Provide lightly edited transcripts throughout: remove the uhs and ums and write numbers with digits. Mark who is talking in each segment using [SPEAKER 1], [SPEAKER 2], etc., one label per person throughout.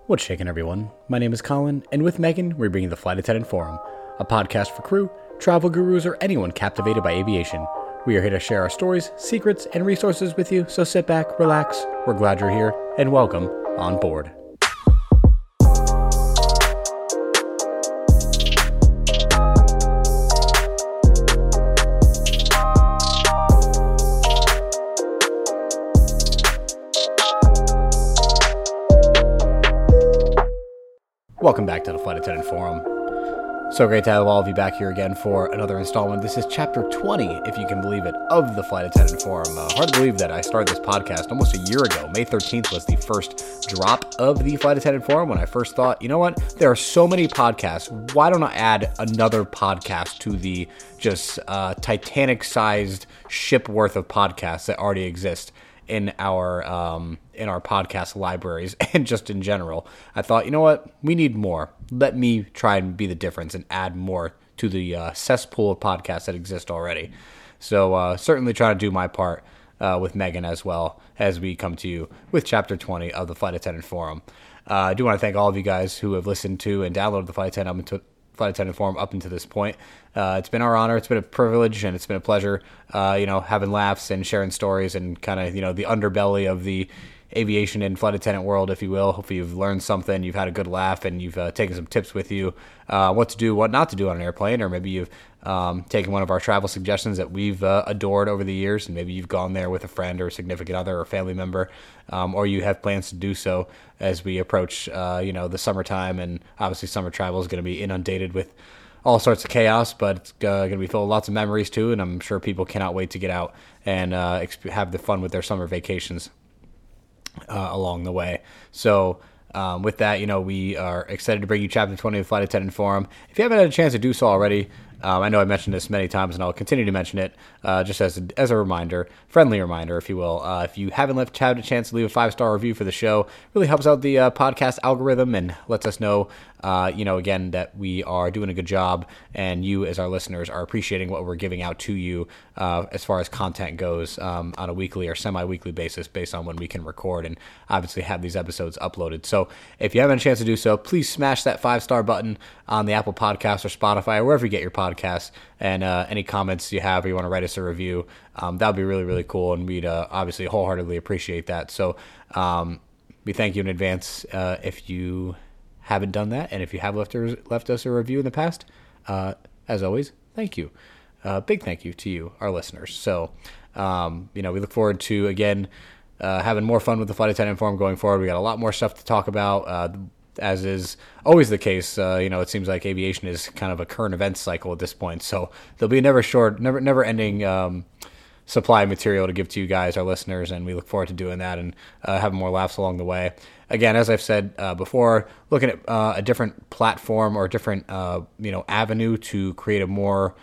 [SPEAKER 1] What's shaking, everyone? My name is Colin, and with Megan, we're bringing the Flight Attendant Forum, a podcast for crew, travel gurus, or anyone captivated by aviation. We are here to share our stories, secrets, and resources with you, so sit back, relax, we're glad you're here, and welcome on board. Welcome back to the Flight Attendant Forum. So great to have all of you back here again for another installment. This is chapter 20, if you can believe it, of the Flight Attendant Forum. Hard to believe that I started this podcast almost a year ago. May 13th was the first drop of the Flight Attendant Forum when I first thought, you know what, there are so many podcasts. Why don't I add another podcast to the just Titanic-sized ship worth of podcasts that already exist in our podcast libraries and just in general. I thought, you know what, we need more. Let me try and be the difference and add more to the cesspool of podcasts that exist already. So certainly trying to do my part with Megan as well as we come to you with chapter 20 of the Flight Attendant Forum. I do want to thank all of you guys who have listened to and downloaded the Flight Attendant Forum up until this point. It's been our honor, it's been a privilege, and it's been a pleasure, having laughs and sharing stories and kind of, the underbelly of the aviation and flight attendant world, if you will. Hopefully you've learned something, you've had a good laugh, and you've taken some tips with you, what to do, what not to do on an airplane, or maybe you've taken one of our travel suggestions that we've adored over the years, and maybe you've gone there with a friend or a significant other or family member, or you have plans to do so as we approach, the summertime, and obviously summer travel is going to be inundated with all sorts of chaos, but it's going to be full of lots of memories too, and I'm sure people cannot wait to get out and have the fun with their summer vacations along the way. So with that, we are excited to bring you Chapter 20 of the Flight Attendant Forum. If you haven't had a chance to do so already, I know I mentioned this many times, and I'll continue to mention it just as a reminder, friendly reminder, if you will. If you haven't had a chance to leave a 5-star review for the show, it really helps out the podcast algorithm and lets us know, again, that we are doing a good job, and you as our listeners are appreciating what we're giving out to you as far as content goes on a weekly or semi-weekly basis based on when we can record and obviously have these episodes uploaded. So if you haven't had a chance to do so, please smash that 5-star button on the Apple Podcasts or Spotify or wherever you get your podcasts, and any comments you have or you want to write us a review, that would be really, really cool, and we'd obviously wholeheartedly appreciate that. So we thank you in advance if you haven't done that, and if you have left us a review in the past, as always, thank you. Big thank you to you, our listeners. So, we look forward to, again, having more fun with the Flight Attendant Forum going forward. We got a lot more stuff to talk about, as is always the case. It seems like aviation is kind of a current events cycle at this point, so there'll be a never-ending supply of material to give to you guys, our listeners, and we look forward to doing that and having more laughs along the way. Again, as I've said before, looking at a different platform or a different avenue to create a more,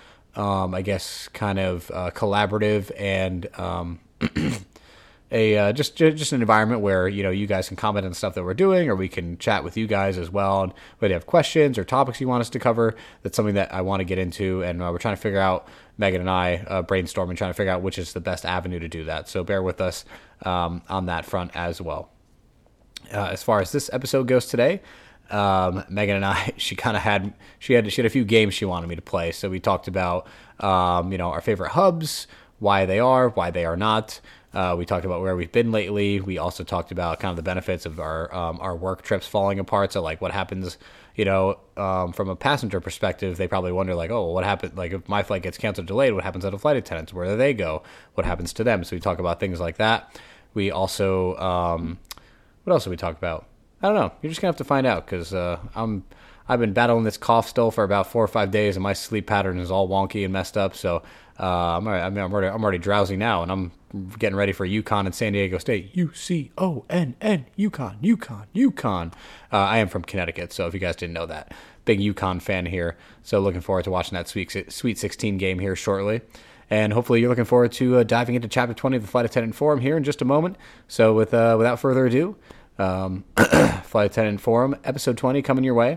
[SPEAKER 1] collaborative and just an environment where you guys can comment on stuff that we're doing, or we can chat with you guys as well. And whether you have questions or topics you want us to cover, that's something that I want to get into, and we're trying to figure out, Megan and I brainstorming, trying to figure out which is the best avenue to do that. So bear with us on that front as well. As far as this episode goes today, Megan and I, she had a few games she wanted me to play. So we talked about our favorite hubs, why they are not. We talked about where we've been lately. We also talked about kind of the benefits of our work trips falling apart. So like what happens, from a passenger perspective, they probably wonder like, oh, what happened? Like if my flight gets canceled or delayed, what happens to the flight attendants? Where do they go? What happens to them? So we talk about things like that. We also, what else did we talk about? I don't know. You're just gonna have to find out, because I've been battling this cough still for about 4 or 5 days, and my sleep pattern is all wonky and messed up. So I'm already drowsy now, and I'm getting ready for UConn and San Diego State. UConn, UConn. I am from Connecticut, so if you guys didn't know that, big UConn fan here. So looking forward to watching that Sweet 16 game here shortly. And hopefully you're looking forward to diving into Chapter 20 of the Flight Attendant Forum here in just a moment. So without further ado, Flight Attendant Forum, Episode 20 coming your way.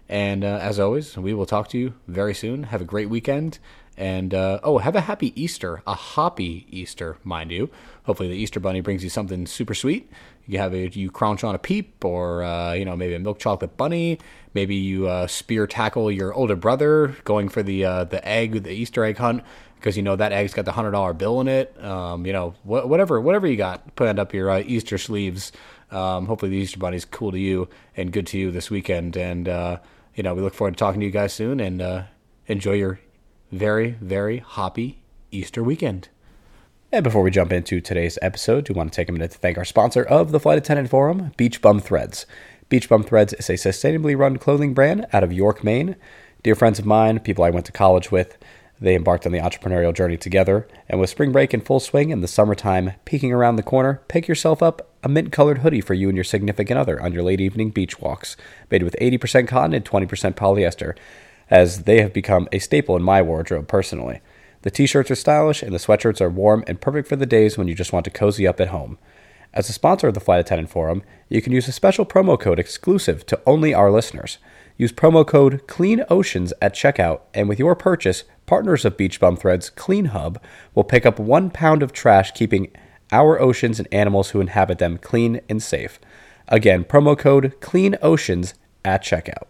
[SPEAKER 1] And as always, we will talk to you very soon. Have a great weekend. And, have a happy Easter. A hoppy Easter, mind you. Hopefully the Easter Bunny brings you something super sweet. You crunch on a Peep, or, maybe a milk chocolate bunny. Maybe you spear tackle your older brother going for the egg, the Easter egg hunt, because that egg's got the $100 bill in it. Whatever you got, put up your Easter sleeves. Hopefully the Easter Bunny's cool to you and good to you this weekend. And, we look forward to talking to you guys soon, and enjoy your very, very hoppy Easter weekend. And before we jump into today's episode, we want to take a minute to thank our sponsor of the Flight Attendant Forum, Beach Bum Threads. Beach Bum Threads is a sustainably run clothing brand out of York, Maine. Dear friends of mine, people I went to college with, they embarked on the entrepreneurial journey together, and with spring break in full swing and the summertime peeking around the corner, pick yourself up a mint-colored hoodie for you and your significant other on your late evening beach walks, made with 80% cotton and 20% polyester, as they have become a staple in my wardrobe personally. The t-shirts are stylish, and the sweatshirts are warm and perfect for the days when you just want to cozy up at home. As a sponsor of the Flight Attendant Forum, you can use a special promo code exclusive to only our listeners. Use promo code CLEANOceans at checkout, and with your purchase, partners of Beach Bum Threads Clean Hub will pick up 1 pound of trash, keeping our oceans and animals who inhabit them clean and safe. Again, promo code CLEANOceans at checkout.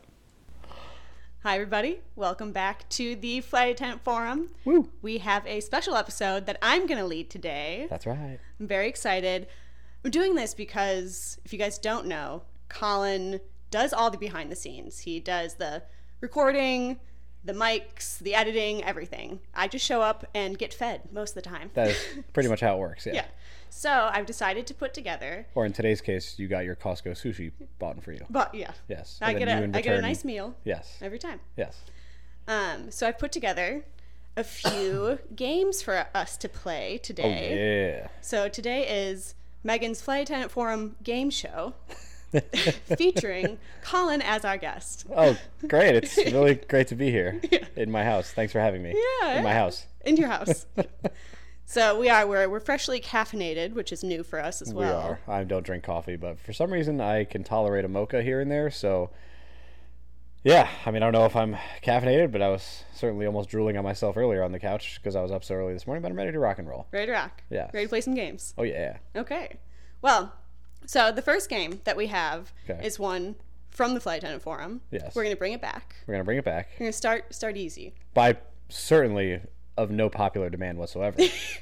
[SPEAKER 2] Hi, everybody. Welcome back to the Flight Attendant Forum.
[SPEAKER 1] Woo.
[SPEAKER 2] We have a special episode that I'm going to lead today.
[SPEAKER 1] That's right.
[SPEAKER 2] I'm very excited. I'm doing this because, if you guys don't know, Colin does all the behind the scenes. He does the recording, the mics, the editing, everything. I just show up and get fed most of the time.
[SPEAKER 1] That is pretty much how it works, yeah.
[SPEAKER 2] Yeah. So I've decided to put together...
[SPEAKER 1] Or in today's case, you got your Costco sushi bought for you.
[SPEAKER 2] But yeah.
[SPEAKER 1] Yes.
[SPEAKER 2] I get a nice meal.
[SPEAKER 1] Yes.
[SPEAKER 2] Every time.
[SPEAKER 1] Yes.
[SPEAKER 2] So I've put together a few games for us to play today.
[SPEAKER 1] Oh, yeah.
[SPEAKER 2] So today is Megan's Flight Attendant Forum game show featuring Colin as our guest.
[SPEAKER 1] Oh, great. It's really great to be here in my house. Thanks for having me.
[SPEAKER 2] Yeah.
[SPEAKER 1] In my house.
[SPEAKER 2] In your house. So we're freshly caffeinated, which is new for us as well.
[SPEAKER 1] We are. I don't drink coffee, but for some reason I can tolerate a mocha here and there, so yeah, I mean, I don't know if I'm caffeinated, but I was certainly almost drooling on myself earlier on the couch because I was up so early this morning, but I'm ready to rock and roll.
[SPEAKER 2] Ready to rock.
[SPEAKER 1] Yeah.
[SPEAKER 2] Ready to play some games.
[SPEAKER 1] Oh, yeah.
[SPEAKER 2] Okay. Well, so the first game that we have
[SPEAKER 1] Okay.
[SPEAKER 2] is one from the Flight Attendant Forum.
[SPEAKER 1] Yes.
[SPEAKER 2] We're going to bring it back.
[SPEAKER 1] We're going to bring it back.
[SPEAKER 2] We're going to start easy.
[SPEAKER 1] By certainly of no popular demand whatsoever.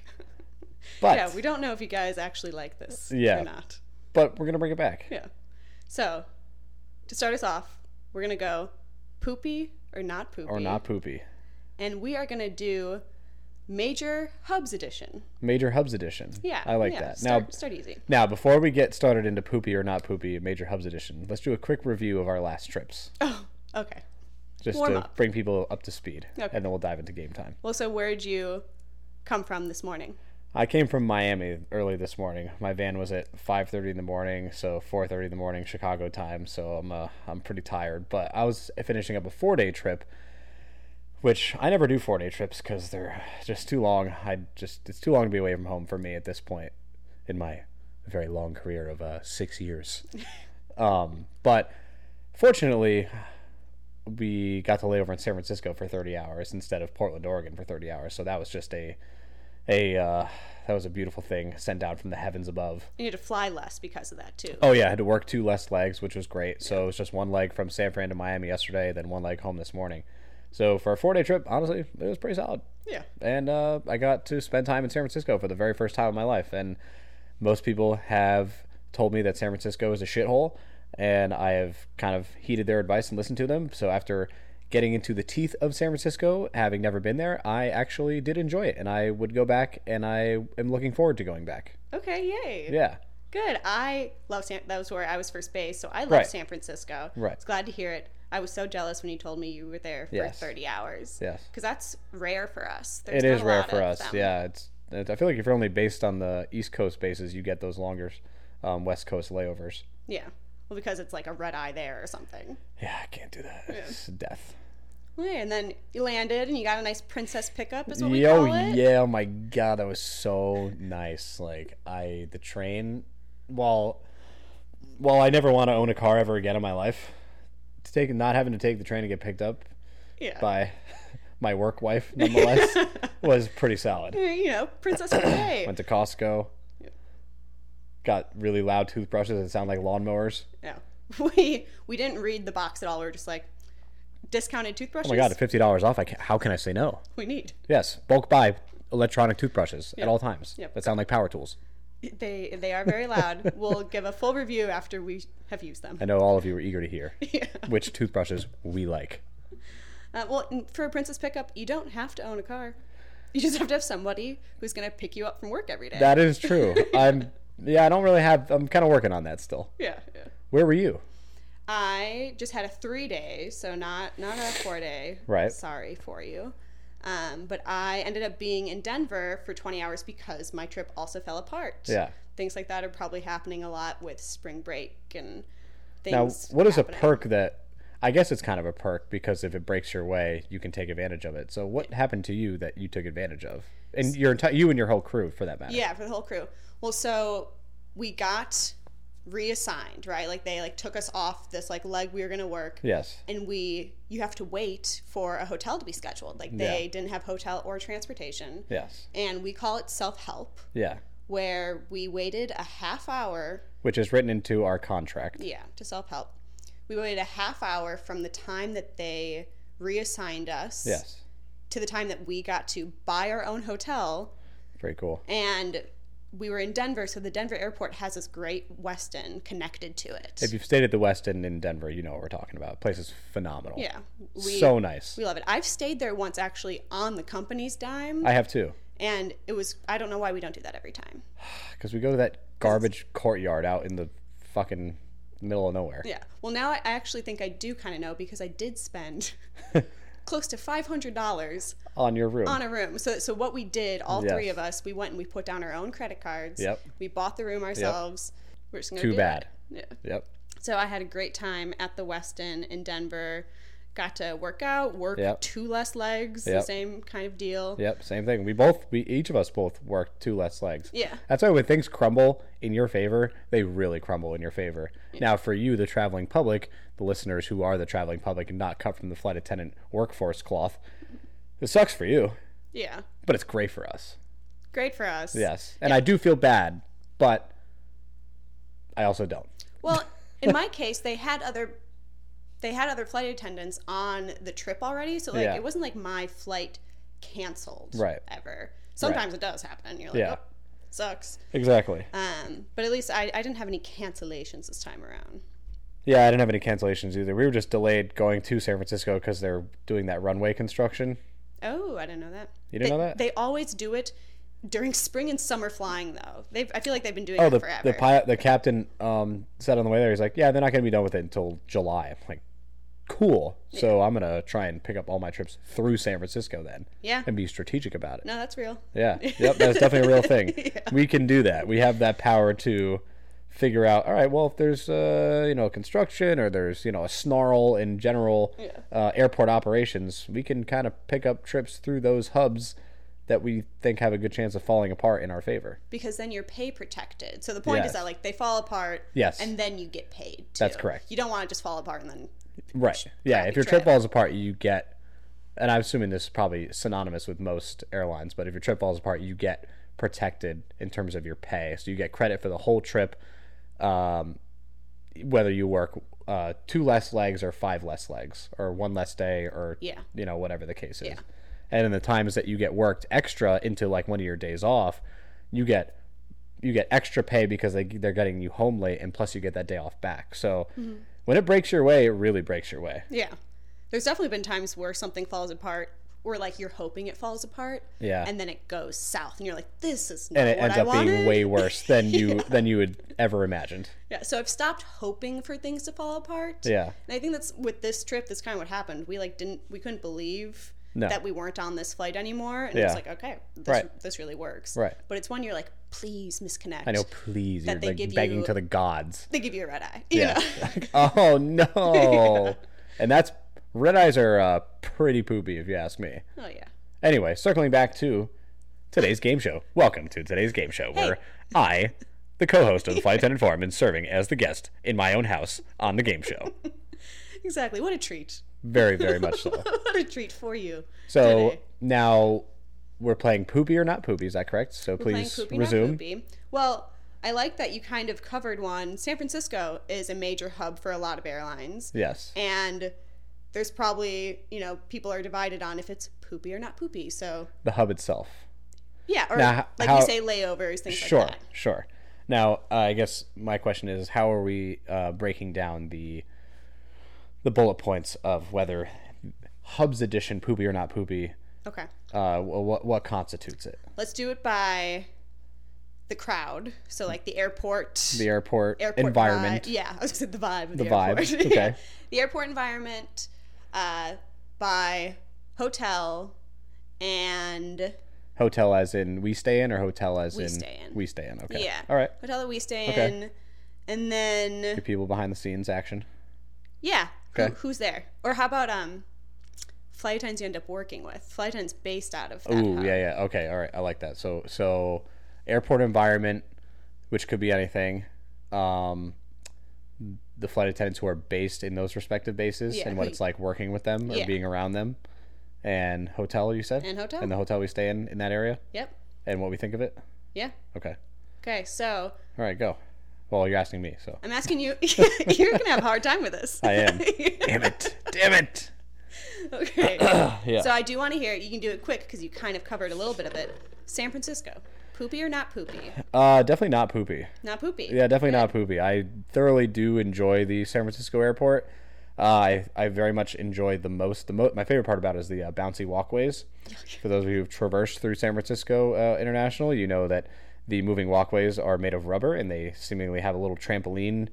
[SPEAKER 1] But
[SPEAKER 2] Yeah, we don't know if you guys actually like this
[SPEAKER 1] Yeah.
[SPEAKER 2] or not.
[SPEAKER 1] but we're going to bring it back.
[SPEAKER 2] Yeah. So, to start us off, we're going to go poopy or not poopy.
[SPEAKER 1] Or not poopy.
[SPEAKER 2] And we are going to do Major Hubs Edition.
[SPEAKER 1] Major Hubs Edition.
[SPEAKER 2] Yeah.
[SPEAKER 1] I like
[SPEAKER 2] yeah.
[SPEAKER 1] that.
[SPEAKER 2] Start easy.
[SPEAKER 1] Now, before we get started into poopy or not poopy, Major Hubs Edition, let's do a quick review of our last trips.
[SPEAKER 2] Oh, okay.
[SPEAKER 1] Just
[SPEAKER 2] Warm
[SPEAKER 1] to
[SPEAKER 2] up.
[SPEAKER 1] bring people up to speed.
[SPEAKER 2] Okay.
[SPEAKER 1] And then we'll dive into game time.
[SPEAKER 2] Well, so where'd you come from this morning?
[SPEAKER 1] I came from Miami early this morning. My van was at 5:30 in the morning, so 4:30 in the morning Chicago time. So I'm pretty tired. But I was finishing up a 4-day trip, which I never do 4-day trips because they're just too long. It's too long to be away from home for me at this point in my very long career of 6 years. But fortunately, we got to lay over in San Francisco for 30 hours instead of Portland, Oregon for 30 hours. So that was just that was a beautiful thing sent down from the heavens above.
[SPEAKER 2] You had to fly less because of that, too.
[SPEAKER 1] Oh, yeah. I had to work 2 less legs, which was great. So it was just 1 leg from San Fran to Miami yesterday, then 1 leg home this morning. So for a 4-day trip, honestly, it was pretty solid.
[SPEAKER 2] Yeah.
[SPEAKER 1] And I got to spend time in San Francisco for the very first time in my life. And most people have told me that San Francisco is a shithole, and I have kind of heeded their advice and listened to them. So after getting into the teeth of San Francisco, having never been there, I actually did enjoy it, and I would go back, and I am looking forward to going back.
[SPEAKER 2] Okay, yay.
[SPEAKER 1] Yeah.
[SPEAKER 2] Good. I love that was where I was first based, so I love
[SPEAKER 1] Right.
[SPEAKER 2] San Francisco.
[SPEAKER 1] Right.
[SPEAKER 2] It's glad to hear it. I was so jealous when you told me you were there for
[SPEAKER 1] Yes.
[SPEAKER 2] 30 hours.
[SPEAKER 1] Yes.
[SPEAKER 2] Because that's rare for us. There's
[SPEAKER 1] It is
[SPEAKER 2] not a
[SPEAKER 1] rare
[SPEAKER 2] lot
[SPEAKER 1] for
[SPEAKER 2] of
[SPEAKER 1] us.
[SPEAKER 2] them.
[SPEAKER 1] Yeah, I feel like if you're only based on the East Coast bases, you get those longer West Coast layovers.
[SPEAKER 2] Yeah. Well, because it's like a red eye there or something.
[SPEAKER 1] Yeah, I can't do that. It's death.
[SPEAKER 2] Yeah, and then you landed and you got a nice princess pickup is what we call it.
[SPEAKER 1] Yeah, oh my god, that was so nice. Like the train, while I never want to own a car ever again in my life, not having to take the train to get picked up by my work wife, nonetheless, was pretty solid.
[SPEAKER 2] Princess of the day.
[SPEAKER 1] Went to Costco. Yeah. Got really loud toothbrushes that sound like lawnmowers.
[SPEAKER 2] Yeah. We didn't read the box at all. We were just like, discounted toothbrushes?
[SPEAKER 1] Oh my God, at $50 off, how can I say no?
[SPEAKER 2] We need.
[SPEAKER 1] Yes, bulk buy electronic toothbrushes at all times that sound like power tools.
[SPEAKER 2] They are very loud. We'll give a full review after we have used them.
[SPEAKER 1] I know all of you are eager to hear which toothbrushes we like.
[SPEAKER 2] Well, for a princess pickup, you don't have to own a car. You just have to have somebody who's going to pick you up from work every day.
[SPEAKER 1] That is true. I'm kind of working on that still.
[SPEAKER 2] Yeah.
[SPEAKER 1] Where were you?
[SPEAKER 2] I just had a 3-day, so not a 4-day.
[SPEAKER 1] Right.
[SPEAKER 2] Sorry for you. But I ended up being in Denver for 20 hours because my trip also fell apart.
[SPEAKER 1] Yeah.
[SPEAKER 2] Things like that are probably happening a lot with spring break and things.
[SPEAKER 1] Now, what is a perk that, I guess it's kind of a perk because if it breaks your way, you can take advantage of it. So what happened to you that you took advantage of? And you and your whole crew, for that matter.
[SPEAKER 2] Yeah, for the whole crew. Well, so we got reassigned, right? Like they took us off this leg we were going to work.
[SPEAKER 1] Yes.
[SPEAKER 2] And you have to wait for a hotel to be scheduled. They didn't have hotel or transportation.
[SPEAKER 1] Yes.
[SPEAKER 2] And we call it self-help.
[SPEAKER 1] Yeah.
[SPEAKER 2] Where we waited a half hour.
[SPEAKER 1] Which is written into our contract.
[SPEAKER 2] Yeah, to self-help. We waited a half hour from the time that they reassigned us.
[SPEAKER 1] Yes.
[SPEAKER 2] To the time that we got to buy our own hotel.
[SPEAKER 1] Very cool.
[SPEAKER 2] And we were in Denver, so the Denver airport has this great Westin connected to it.
[SPEAKER 1] If you've stayed at the Westin in Denver, you know what we're talking about. The place is phenomenal.
[SPEAKER 2] Yeah.
[SPEAKER 1] So nice.
[SPEAKER 2] We love it. I've stayed there once, actually, on the company's dime.
[SPEAKER 1] I have too.
[SPEAKER 2] And I don't know why we don't do that every time.
[SPEAKER 1] Because we go to that garbage courtyard out in the fucking middle of nowhere.
[SPEAKER 2] Yeah. Well, now I actually think I do kind of know because I did spend close to $500
[SPEAKER 1] on your room.
[SPEAKER 2] On a room. So what we did, all three of us, we went and we put down our own credit cards.
[SPEAKER 1] Yep.
[SPEAKER 2] We bought the room ourselves.
[SPEAKER 1] Yep.
[SPEAKER 2] We're just gonna
[SPEAKER 1] Too
[SPEAKER 2] do
[SPEAKER 1] bad.
[SPEAKER 2] It. Yeah.
[SPEAKER 1] Yep.
[SPEAKER 2] So I had a great time at the Westin in Denver. Got to work out, two less legs, the same kind of deal.
[SPEAKER 1] Yep, same thing. Each of us both worked 2 less legs.
[SPEAKER 2] Yeah.
[SPEAKER 1] That's why when things crumble in your favor, they really crumble in your favor. Yeah. Now, for you, the traveling public, the listeners who are the traveling public and not cut from the flight attendant workforce cloth, it sucks for you.
[SPEAKER 2] Yeah.
[SPEAKER 1] But it's great for us.
[SPEAKER 2] Great for us.
[SPEAKER 1] Yes. And I do feel bad, but I also don't.
[SPEAKER 2] Well, in my case, they had other flight attendants on the trip already, so it wasn't like my flight canceled ever. Sometimes it does happen. You're like, oh, sucks.
[SPEAKER 1] Exactly.
[SPEAKER 2] But at least I didn't have any cancellations this time around.
[SPEAKER 1] Yeah, I didn't have any cancellations either. We were just delayed going to San Francisco because they're doing that runway construction.
[SPEAKER 2] Oh, I didn't know that.
[SPEAKER 1] You didn't know that?
[SPEAKER 2] They always do it during spring and summer flying, though. I feel like they've been doing it forever.
[SPEAKER 1] The captain said on the way there, he's like, yeah, they're not going to be done with it until July. I'm like, cool. So I'm going to try and pick up all my trips through San Francisco then. Yeah. And be strategic about it.
[SPEAKER 2] No, that's real.
[SPEAKER 1] Yeah. Yep, that's definitely a real thing. We can do that. We have that power to figure out, all right, well, if there's, construction or there's, a snarl in general airport operations, we can kind of pick up trips through those hubs that we think have a good chance of falling apart in our favor.
[SPEAKER 2] Because then you're pay protected. So the point is that, they fall apart and then you get paid, too.
[SPEAKER 1] That's correct.
[SPEAKER 2] You don't want to just fall apart and then...
[SPEAKER 1] Right. Yeah, if your trip falls apart, you get, and I'm assuming this is probably synonymous with most airlines, but if your trip falls apart, you get protected in terms of your pay. So you get credit for the whole trip, whether you work 2 less legs or 5 less legs or 1 less day or, whatever the case is. Yeah. And in the times that you get worked extra into one of your days off, you get extra pay because they're getting you home late, and plus you get that day off back. So when it breaks your way, it really breaks your way.
[SPEAKER 2] Yeah. There's definitely been times where something falls apart, or you're hoping it falls apart, and then it goes south, and you're like, this is not what I wanted. And it ends up being
[SPEAKER 1] way worse than you would ever imagined.
[SPEAKER 2] Yeah, so I've stopped hoping for things to fall apart.
[SPEAKER 1] Yeah.
[SPEAKER 2] And I think that's, with this trip, that's kind of what happened. We couldn't believe that we weren't on this flight anymore, and it was like, okay, this really works.
[SPEAKER 1] Right.
[SPEAKER 2] But it's when you're like, please misconnect.
[SPEAKER 1] I know, please. You're begging to the gods.
[SPEAKER 2] They give you a red eye.
[SPEAKER 1] Yeah. Oh no. And red eyes are pretty poopy, if you ask me.
[SPEAKER 2] Oh yeah.
[SPEAKER 1] Anyway, circling back to today's game show. Welcome to today's game show, where I, the co-host of the Flight Attendant Forum, am serving as the guest in my own house on the game show.
[SPEAKER 2] Exactly. What a treat.
[SPEAKER 1] Very, very much so.
[SPEAKER 2] What a treat for you.
[SPEAKER 1] So
[SPEAKER 2] today.
[SPEAKER 1] now we're playing Poopy or Not Poopy. Is that correct? So
[SPEAKER 2] We're
[SPEAKER 1] please
[SPEAKER 2] playing Poopy,
[SPEAKER 1] resume.
[SPEAKER 2] Not Poopy. Well, I like that you kind of covered one. San Francisco is a major hub for a lot of airlines.
[SPEAKER 1] Yes.
[SPEAKER 2] And there's probably, people are divided on if it's poopy or not poopy. So
[SPEAKER 1] The hub itself.
[SPEAKER 2] yeah, or
[SPEAKER 1] Now,
[SPEAKER 2] like
[SPEAKER 1] how-
[SPEAKER 2] you say, layovers, things
[SPEAKER 1] Sure,
[SPEAKER 2] like that.
[SPEAKER 1] sure. Now, I guess my question is, how are we breaking down the bullet points of whether Hub's edition, Poopy or Not Poopy,
[SPEAKER 2] Okay.
[SPEAKER 1] what constitutes it?
[SPEAKER 2] Let's do it by the crowd. So like the airport.
[SPEAKER 1] The airport
[SPEAKER 2] vibe.
[SPEAKER 1] environment.
[SPEAKER 2] Yeah, I was going to say the vibe of
[SPEAKER 1] The
[SPEAKER 2] the
[SPEAKER 1] vibe,
[SPEAKER 2] airport.
[SPEAKER 1] okay.
[SPEAKER 2] Yeah. The airport environment, by hotel, and
[SPEAKER 1] Hotel as in we stay in, or hotel as
[SPEAKER 2] We
[SPEAKER 1] in
[SPEAKER 2] stay in.
[SPEAKER 1] we stay in? Okay.
[SPEAKER 2] yeah.
[SPEAKER 1] All right.
[SPEAKER 2] Hotel that we stay
[SPEAKER 1] Okay.
[SPEAKER 2] in. And then,
[SPEAKER 1] Your people behind the scenes action.
[SPEAKER 2] yeah.
[SPEAKER 1] Okay.
[SPEAKER 2] Who's there? Or how about flight attendants you end up working with? Flight attendants based out of that
[SPEAKER 1] Ooh,
[SPEAKER 2] hub.
[SPEAKER 1] yeah. Okay. All right. I like that. So airport environment, which could be anything. The flight attendants who are based in those respective bases,
[SPEAKER 2] Yeah,
[SPEAKER 1] and what
[SPEAKER 2] who-
[SPEAKER 1] it's like working with them or
[SPEAKER 2] Yeah.
[SPEAKER 1] being around them. And hotel, you said?
[SPEAKER 2] And hotel.
[SPEAKER 1] And the hotel we stay in that area?
[SPEAKER 2] Yep.
[SPEAKER 1] And what we think of it?
[SPEAKER 2] Yeah.
[SPEAKER 1] Okay.
[SPEAKER 2] Okay, so
[SPEAKER 1] All right, go. Well, you're asking me, so.
[SPEAKER 2] I'm asking you. You're gonna have a hard time with this.
[SPEAKER 1] I am. Damn it. Damn it.
[SPEAKER 2] Okay.
[SPEAKER 1] Yeah.
[SPEAKER 2] So I do want to hear. You can do it quick because you kind of covered a little bit of it. San Francisco, poopy or not poopy?
[SPEAKER 1] Definitely not poopy.
[SPEAKER 2] Not poopy.
[SPEAKER 1] Yeah, definitely not poopy. I thoroughly do enjoy the San Francisco airport. I very much enjoy my favorite part about it is the bouncy walkways. For those of you who've traversed through San Francisco International, you know that the moving walkways are made of rubber, and they seemingly have a little trampoline,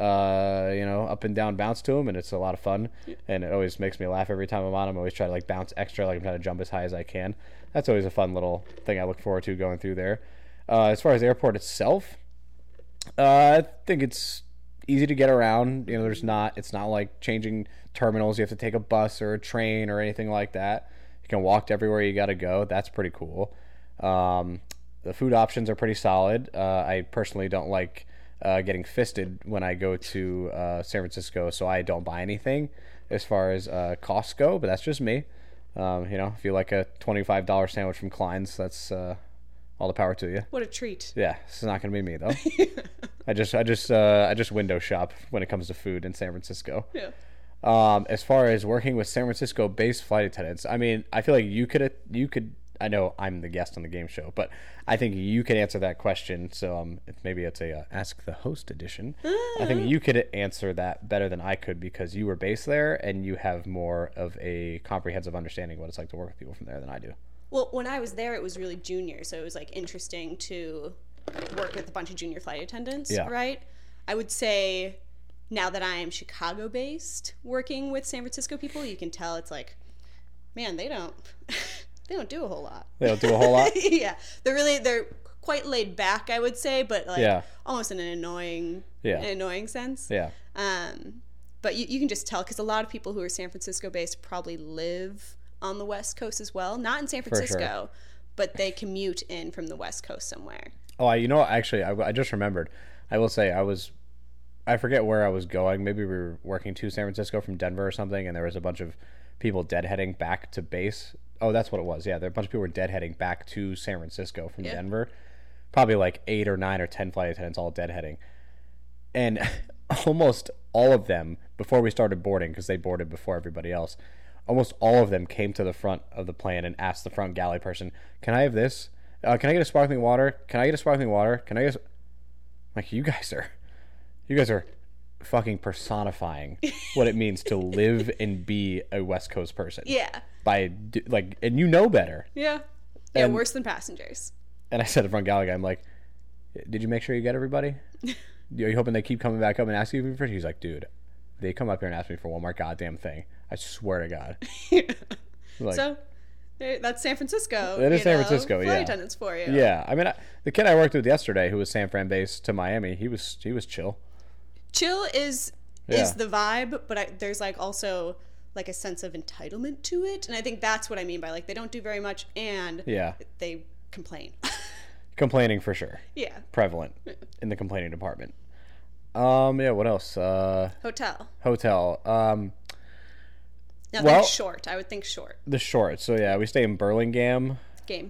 [SPEAKER 1] up and down bounce to them, and it's a lot of fun. And it always makes me laugh every time I'm on them. I always try to bounce extra, I'm trying to jump as high as I can. That's always a fun little thing I look forward to going through there. As far as the airport itself, I think it's easy to get around. It's not like changing terminals. You have to take a bus or a train or anything like that. You can walk to everywhere you got to go. That's pretty cool. The food options are pretty solid. I personally don't like getting fisted when I go to San Francisco, so I don't buy anything as far as costs go, but that's just me. If you like a $25 sandwich from Klein's, that's all the power to you.
[SPEAKER 2] What a treat.
[SPEAKER 1] Yeah, this is not going to be me though. I just window shop when it comes to food in San Francisco.
[SPEAKER 2] Yeah.
[SPEAKER 1] As far as working with San Francisco-based flight attendants, I mean, I feel like you could. I know I'm the guest on the game show, but I think you could answer that question. So maybe it's a Ask the Host edition. I think you could answer that better than I could because you were based there and you have more of a comprehensive understanding of what it's like to work with people from there than I do.
[SPEAKER 2] Well, when I was there, it was really junior, so it was interesting to work with a bunch of junior flight attendants.
[SPEAKER 1] Yeah.
[SPEAKER 2] Right. I would say now that I am Chicago-based, working with San Francisco people, you can tell it's man, they don't do a whole lot.
[SPEAKER 1] They don't do a whole lot?
[SPEAKER 2] Yeah. They're quite laid back, I would say, but
[SPEAKER 1] Yeah.
[SPEAKER 2] almost in an annoying sense.
[SPEAKER 1] Yeah.
[SPEAKER 2] But you can just tell because a lot of people who are San Francisco-based probably live on the West Coast as well. Not in San Francisco,
[SPEAKER 1] sure.
[SPEAKER 2] but they commute in from the West Coast somewhere.
[SPEAKER 1] Oh, actually, I just remembered. I will say I forget where I was going. Maybe we were working to San Francisco from Denver or something, and there was a bunch of people deadheading back to base. Oh, that's what it was. Yeah, there a bunch of people were deadheading back to San Francisco from Denver. Probably 8 or 9 or 10 flight attendants all deadheading. And almost all of them, before we started boarding, because they boarded before everybody else, almost all of them came to the front of the plane and asked the front galley person, "Can I have this? Can I get a sparkling water? Can I get a sparkling water? Can I get?" You guys are fucking personifying what it means to live and be a West Coast person.
[SPEAKER 2] Yeah.
[SPEAKER 1] And you know better.
[SPEAKER 2] Yeah. Yeah,
[SPEAKER 1] And-
[SPEAKER 2] worse than passengers.
[SPEAKER 1] And I said to the front galley guy, I'm like, "Did you make sure you get everybody? Are you hoping they keep coming back up and asking you for?" He's like, "Dude, they come up here and ask me for one more goddamn thing. I swear to God."
[SPEAKER 2] So that's San Francisco.
[SPEAKER 1] That is San Francisco,
[SPEAKER 2] flight
[SPEAKER 1] yeah.
[SPEAKER 2] attendants for you.
[SPEAKER 1] Yeah, I mean, the kid I worked with yesterday, who was San Fran based to Miami, he was chill.
[SPEAKER 2] Chill is
[SPEAKER 1] Yeah.
[SPEAKER 2] the vibe, but there's also a sense of entitlement to it, and I think that's what I mean by they don't do very much and
[SPEAKER 1] Yeah,
[SPEAKER 2] they complain.
[SPEAKER 1] complaining for sure.
[SPEAKER 2] Yeah.
[SPEAKER 1] Prevalent in the complaining department. Yeah. What else?
[SPEAKER 2] Hotel.
[SPEAKER 1] Hotel.
[SPEAKER 2] No,
[SPEAKER 1] Well,
[SPEAKER 2] think short. I would think short.
[SPEAKER 1] the short. So yeah, we stay in Burlingame.
[SPEAKER 2] Game.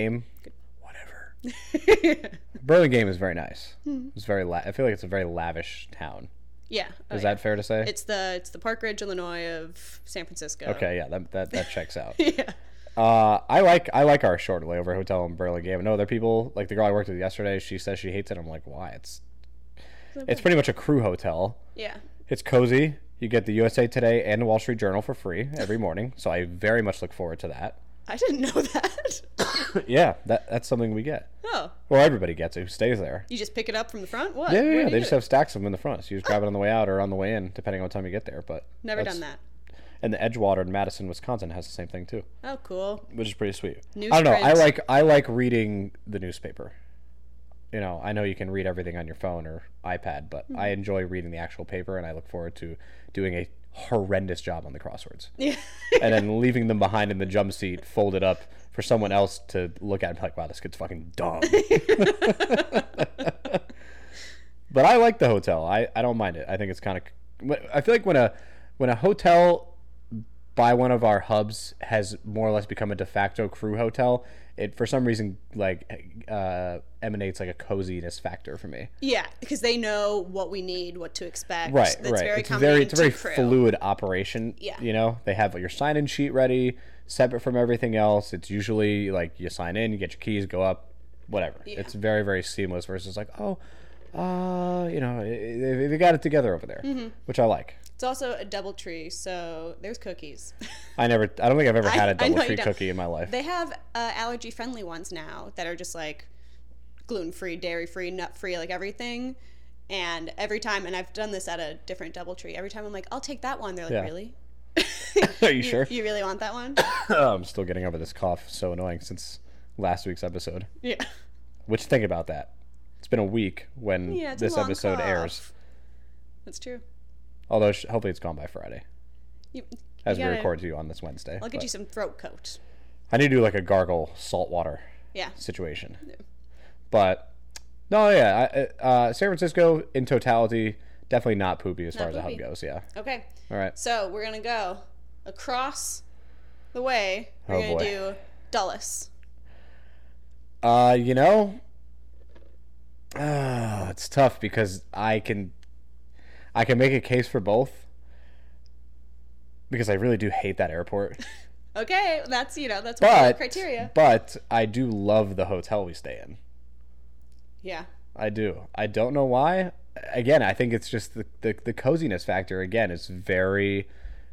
[SPEAKER 1] Whatever. Burlingame is very nice. It's very. I feel like it's a very lavish town.
[SPEAKER 2] Yeah.
[SPEAKER 1] Is that fair to say?
[SPEAKER 2] It's the Park Ridge, Illinois of San Francisco.
[SPEAKER 1] Okay, yeah, that checks out.
[SPEAKER 2] Yeah.
[SPEAKER 1] I like our short layover hotel in Burlingame. No, other people, like the girl I worked with yesterday, she says she hates it. I'm like, why? It's pretty much a crew hotel.
[SPEAKER 2] Yeah.
[SPEAKER 1] It's cozy. You get the USA Today and the Wall Street Journal for free every morning, so I very much look forward to that.
[SPEAKER 2] I didn't know that.
[SPEAKER 1] Yeah, that's something we get.
[SPEAKER 2] Oh.
[SPEAKER 1] Well, everybody gets it who stays there.
[SPEAKER 2] You just pick it up from the front? What?
[SPEAKER 1] Yeah. They just have stacks of them in the front, so you just grab it on the way out or on the way in, depending on what time you get there. But
[SPEAKER 2] Never done that.
[SPEAKER 1] And the Edgewater in Madison, Wisconsin has the same thing too.
[SPEAKER 2] Oh, cool.
[SPEAKER 1] Which is pretty sweet.
[SPEAKER 2] Newsprint.
[SPEAKER 1] I don't know. I like reading the newspaper. You know, I know you can read everything on your phone or iPad, but I enjoy reading the actual paper, and I look forward to doing a horrendous job on the crosswords.
[SPEAKER 2] Yeah.
[SPEAKER 1] And then leaving them behind in the jump seat, folded up for someone else to look at and be like, wow, this kid's fucking dumb. But I like the hotel. I don't mind it. I think it's kind of... I feel like when a hotel by one of our hubs has more or less become a de facto crew hotel, it for some reason emanates like a coziness factor for me.
[SPEAKER 2] Yeah, because they know what we need, what to expect.
[SPEAKER 1] Right.
[SPEAKER 2] It's very
[SPEAKER 1] it's a very
[SPEAKER 2] crew.
[SPEAKER 1] fluid operation.
[SPEAKER 2] Yeah.
[SPEAKER 1] You know, they have your sign-in sheet ready, separate from everything else. It's usually like you sign in, you get your keys, go up, whatever.
[SPEAKER 2] Yeah.
[SPEAKER 1] It's very, very seamless versus like, you know, they got it together over there, which I like.
[SPEAKER 2] It's also a DoubleTree, so there's cookies.
[SPEAKER 1] I don't think I've ever had a
[SPEAKER 2] I know you
[SPEAKER 1] DoubleTree
[SPEAKER 2] don't.
[SPEAKER 1] cookie in my life.
[SPEAKER 2] They have allergy-friendly ones now that are just like gluten-free, dairy-free, nut-free, like everything. And every time, and I've done this at a different DoubleTree, every time I'm like, I'll take that one. They're like,
[SPEAKER 1] Yeah.
[SPEAKER 2] really?
[SPEAKER 1] Are you sure?
[SPEAKER 2] You really want that one?
[SPEAKER 1] I'm still getting over this cough. So annoying since last week's episode.
[SPEAKER 2] Yeah.
[SPEAKER 1] Which, think about that. It's been a week when
[SPEAKER 2] Yeah, it's a
[SPEAKER 1] this
[SPEAKER 2] long
[SPEAKER 1] episode
[SPEAKER 2] cough.
[SPEAKER 1] airs.
[SPEAKER 2] That's true.
[SPEAKER 1] Although hopefully it's gone by Friday, as we
[SPEAKER 2] gotta-
[SPEAKER 1] record to you on this Wednesday.
[SPEAKER 2] I'll get
[SPEAKER 1] But
[SPEAKER 2] you some throat coat.
[SPEAKER 1] I need to do like a gargle saltwater
[SPEAKER 2] Yeah.
[SPEAKER 1] situation.
[SPEAKER 2] Yeah.
[SPEAKER 1] But no, yeah, San Francisco in totality definitely not poopy as far as the hub
[SPEAKER 2] poopy.
[SPEAKER 1] goes. Yeah.
[SPEAKER 2] Okay.
[SPEAKER 1] All right.
[SPEAKER 2] So we're going to go across the way. We're
[SPEAKER 1] Oh,
[SPEAKER 2] going
[SPEAKER 1] boy.
[SPEAKER 2] to do Dulles.
[SPEAKER 1] You know, it's tough because I can make a case for both because I really do hate that airport.
[SPEAKER 2] Okay. That's one of the criteria.
[SPEAKER 1] But I do love the hotel we stay in.
[SPEAKER 2] Yeah.
[SPEAKER 1] I do. I don't know why. Again, I think it's just the coziness factor. Again, is very,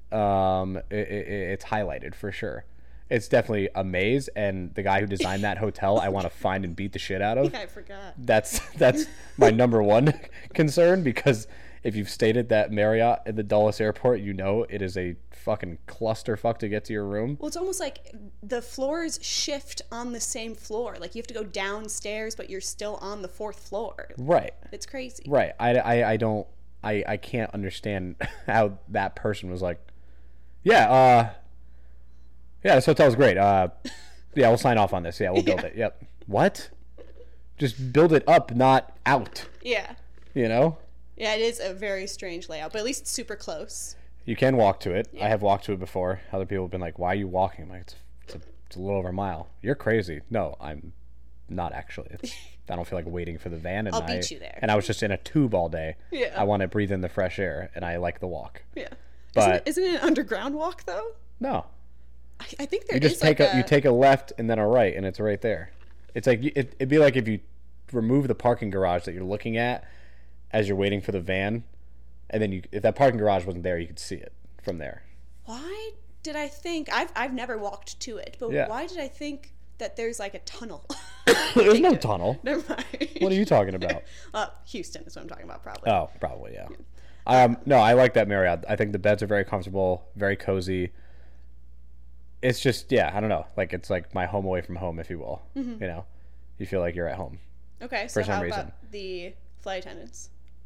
[SPEAKER 1] it's highlighted for sure. It's definitely a maze, and the guy who designed that hotel, I want to find and beat the shit out of.
[SPEAKER 2] Yeah, I forgot.
[SPEAKER 1] That's my number one concern, because if you've stayed at that Marriott at the Dulles Airport, you know it is a fucking clusterfuck to get to your room.
[SPEAKER 2] Well, it's almost like the floors shift on the same floor. Like you have to go downstairs, but you're still on the fourth floor.
[SPEAKER 1] Right.
[SPEAKER 2] It's crazy.
[SPEAKER 1] Right. I can't understand how that person was like, yeah, this hotel's great. Yeah, we'll sign off on this. Yeah, we'll build it. Yep. What? Just build it up, not out.
[SPEAKER 2] Yeah.
[SPEAKER 1] You know?
[SPEAKER 2] Yeah, it is a very strange layout, but at least it's super close.
[SPEAKER 1] You can walk to it.
[SPEAKER 2] Yeah.
[SPEAKER 1] I have walked to it before. Other people have been like, why are you walking? I'm like, it's a little over a mile. You're crazy. No, I'm not actually. I don't feel like waiting for the van. And
[SPEAKER 2] I'll beat you there.
[SPEAKER 1] And I was just in a tube all day.
[SPEAKER 2] Yeah.
[SPEAKER 1] I want to breathe in the fresh air, and I like the walk.
[SPEAKER 2] Yeah.
[SPEAKER 1] But
[SPEAKER 2] isn't it an underground walk though?
[SPEAKER 1] no.
[SPEAKER 2] I think there
[SPEAKER 1] You just
[SPEAKER 2] is
[SPEAKER 1] you take a left and then a right, and it's right there. It's like it'd be like if you remove the parking garage that you're looking at as you're waiting for the van, and then if that parking garage wasn't there, you could see it from there.
[SPEAKER 2] Why did I think I've never walked to it, but
[SPEAKER 1] Yeah.
[SPEAKER 2] why did I think that there's like a tunnel?
[SPEAKER 1] There's no tunnel.
[SPEAKER 2] Never mind.
[SPEAKER 1] What are you talking about?
[SPEAKER 2] Houston is what I'm talking about, probably.
[SPEAKER 1] Oh, probably, yeah. No, I like that Marriott. I think the beds are very comfortable, very cozy. It's just, yeah, I don't know. Like, it's like my home away from home, if you will.
[SPEAKER 2] Mm-hmm.
[SPEAKER 1] You know, you feel like you're at home.
[SPEAKER 2] Okay, so
[SPEAKER 1] For some
[SPEAKER 2] how
[SPEAKER 1] reason.
[SPEAKER 2] about the flight attendants?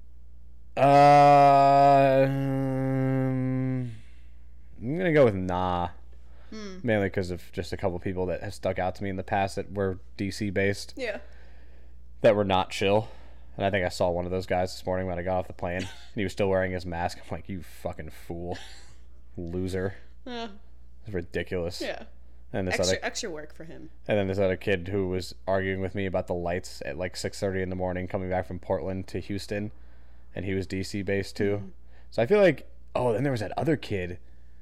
[SPEAKER 1] I'm gonna go with nah. Mainly because of just a couple people that have stuck out to me in the past that were DC based,
[SPEAKER 2] Yeah.
[SPEAKER 1] that were not chill. And I think I saw one of those guys this morning when I got off the plane, and he was still wearing his mask. I'm like, you fucking fool, loser. It's ridiculous.
[SPEAKER 2] Yeah.
[SPEAKER 1] And this
[SPEAKER 2] Extra work for him.
[SPEAKER 1] And then this other kid who was arguing with me about the lights at like 6:30 in the morning coming back from Portland to Houston, and he was DC based too. Mm-hmm. So I feel like, then there was that other kid.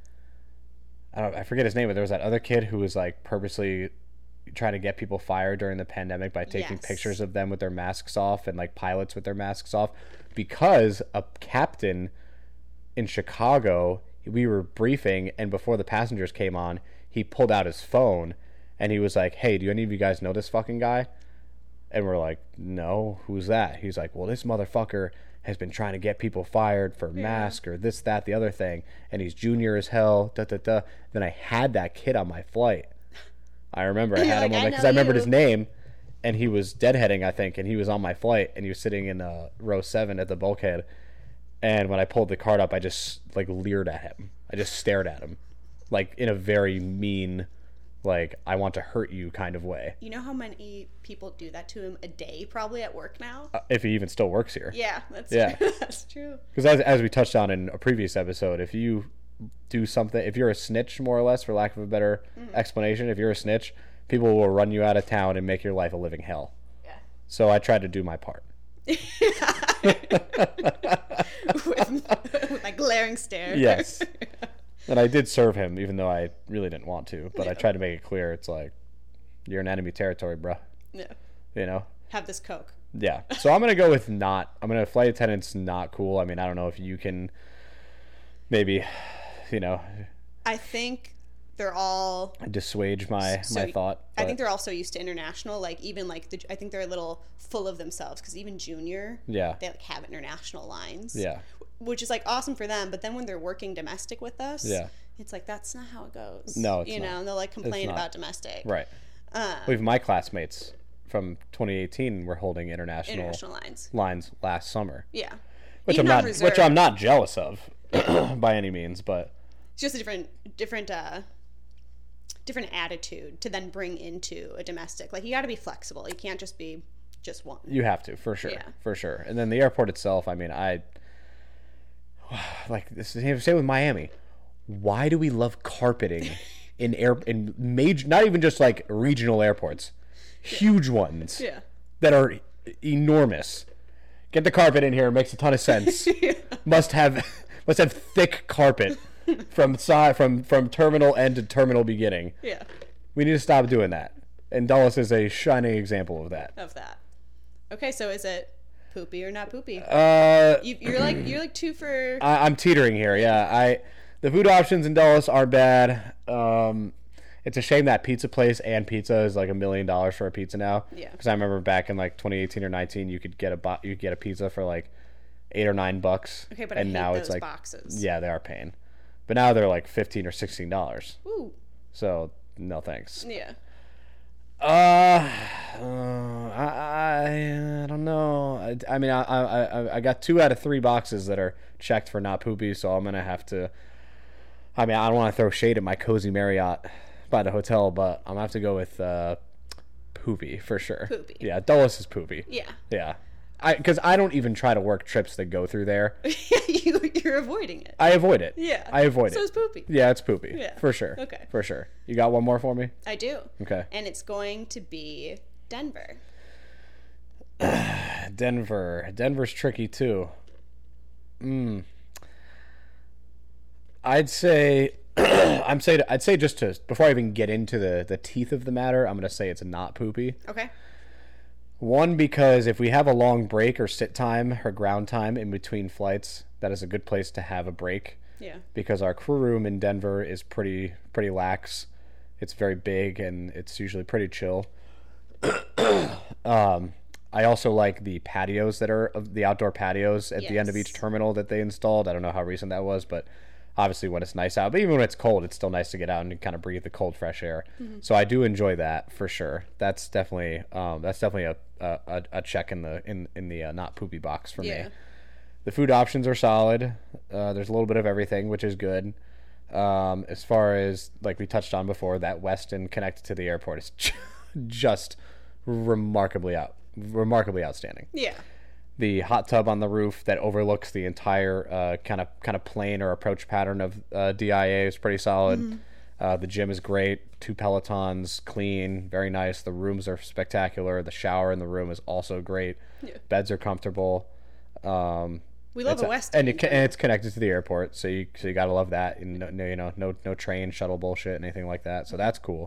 [SPEAKER 1] I forget his name, but there was that other kid who was like purposely trying to get people fired during the pandemic by taking pictures of them with their masks off, and like pilots with their masks off, because a captain in Chicago, we were briefing, and before the passengers came on, he pulled out his phone and he was like, "Hey, do any of you guys know this fucking guy?" And we're like, "No, who's that?" He's like, "Well, this motherfucker has been trying to get people fired for mask or this, that, the other thing, and he's junior as hell, da-da-da." Then I had that kid on my flight. I remember I had him on because I remembered his name, and he was deadheading, I think, and he was on my flight, and he was sitting in row 7 at the bulkhead. And when I pulled the card up, I just like leered at him. I just stared at him, like in a very mean, like I want to hurt you kind of way.
[SPEAKER 2] You know how many people do that to him a day, probably at work now?
[SPEAKER 1] If he even still works here.
[SPEAKER 2] Yeah, that's true.
[SPEAKER 1] Because as we touched on in a previous episode, if you do something, if you're a snitch, more or less, for lack of a better explanation, if you're a snitch, people will run you out of town and make your life a living hell. Yeah. So I tried to do my part.
[SPEAKER 2] with my glaring stare.
[SPEAKER 1] Yes. And I did serve him, even though I really didn't want to. But I tried to make it clear, it's like, you're in enemy territory, bro.
[SPEAKER 2] Yeah.
[SPEAKER 1] You know?
[SPEAKER 2] Have this Coke.
[SPEAKER 1] Yeah. So I'm going to go with flight attendant's not cool. I mean, I don't know if you can maybe,
[SPEAKER 2] I think they're all
[SPEAKER 1] dissuade my thought.
[SPEAKER 2] But I think they're also used to international, like even like I think they're a little full of themselves, because even junior, they like have international lines, which is like awesome for them. But then when they're working domestic with us, it's like that's not how it goes.
[SPEAKER 1] No, it's not.
[SPEAKER 2] And they'll like complain about domestic,
[SPEAKER 1] right? Even my classmates from 2018 were holding international lines last summer.
[SPEAKER 2] Yeah,
[SPEAKER 1] which I'm not jealous of by any means, but
[SPEAKER 2] it's just a different attitude to then bring into a domestic. Like, you got to be flexible. You can't just be just one.
[SPEAKER 1] You have to, for sure. And then the airport itself, I mean, like this same with Miami. Why do we love carpeting in major, not even just like regional airports, huge ones that are enormous? Get the carpet in here. It makes a ton of sense. Must have thick carpet from terminal end to terminal beginning. Yeah. We need to stop doing that. And Dulles is a shining example of that.
[SPEAKER 2] Okay, so is it poopy or not poopy? You're like 2 for.
[SPEAKER 1] I'm teetering here. Yeah. The food options in Dulles are bad. It's a shame that pizza place and pizza is like $1 million for a pizza now. Yeah. Because I remember back in like 2018 or 19, you could get a pizza for like $8 or $9.
[SPEAKER 2] Okay, but I hate now it's like boxes.
[SPEAKER 1] Yeah, they are paying. But now they're like $15 or $16.
[SPEAKER 2] Ooh.
[SPEAKER 1] So no thanks.
[SPEAKER 2] Yeah.
[SPEAKER 1] I don't know. I mean, I got 2 out of 3 boxes that are checked for not poopy, so I'm gonna have to. I mean, I don't want to throw shade at my cozy Marriott by the hotel, but I'm gonna have to go with poopy for sure.
[SPEAKER 2] Poopy.
[SPEAKER 1] Yeah, Dulles is poopy.
[SPEAKER 2] Yeah.
[SPEAKER 1] Yeah. Because I don't even try to work trips that go through there.
[SPEAKER 2] You're avoiding it.
[SPEAKER 1] I avoid it.
[SPEAKER 2] Yeah.
[SPEAKER 1] I avoid it.
[SPEAKER 2] So it's poopy.
[SPEAKER 1] Yeah, it's poopy.
[SPEAKER 2] Yeah.
[SPEAKER 1] For sure.
[SPEAKER 2] Okay.
[SPEAKER 1] For sure. You got one more for me?
[SPEAKER 2] I do.
[SPEAKER 1] Okay.
[SPEAKER 2] And it's going to be Denver.
[SPEAKER 1] Denver's tricky too. I'd say just to, before I even get into the teeth of the matter, I'm going to say it's not poopy.
[SPEAKER 2] Okay.
[SPEAKER 1] One, because if we have a long break or sit time or ground time in between flights, that is a good place to have a break.
[SPEAKER 2] Yeah.
[SPEAKER 1] Because our crew room in Denver is pretty lax. It's very big and it's usually pretty chill. I also like the patios that are the outdoor patios at the end of each terminal that they installed. I don't know how recent that was, but obviously when it's nice out, but even when it's cold, it's still nice to get out and kind of breathe the cold, fresh air. Mm-hmm. So I do enjoy that for sure. That's definitely a check in the not poopy box for me. The food options are solid. There's a little bit of everything, which is good. As far as like we touched on before, that Westin connected to the airport is just remarkably outstanding.
[SPEAKER 2] Yeah.
[SPEAKER 1] The hot tub on the roof that overlooks the entire kind of plane or approach pattern of DIA is pretty solid. The gym is great. 2 Pelotons, clean, very nice. The rooms are spectacular. The shower in the room is also great.
[SPEAKER 2] Yeah.
[SPEAKER 1] Beds are comfortable.
[SPEAKER 2] We love a West
[SPEAKER 1] and it's connected to the airport, so you gotta love that. And no train shuttle bullshit, anything like that. So that's cool.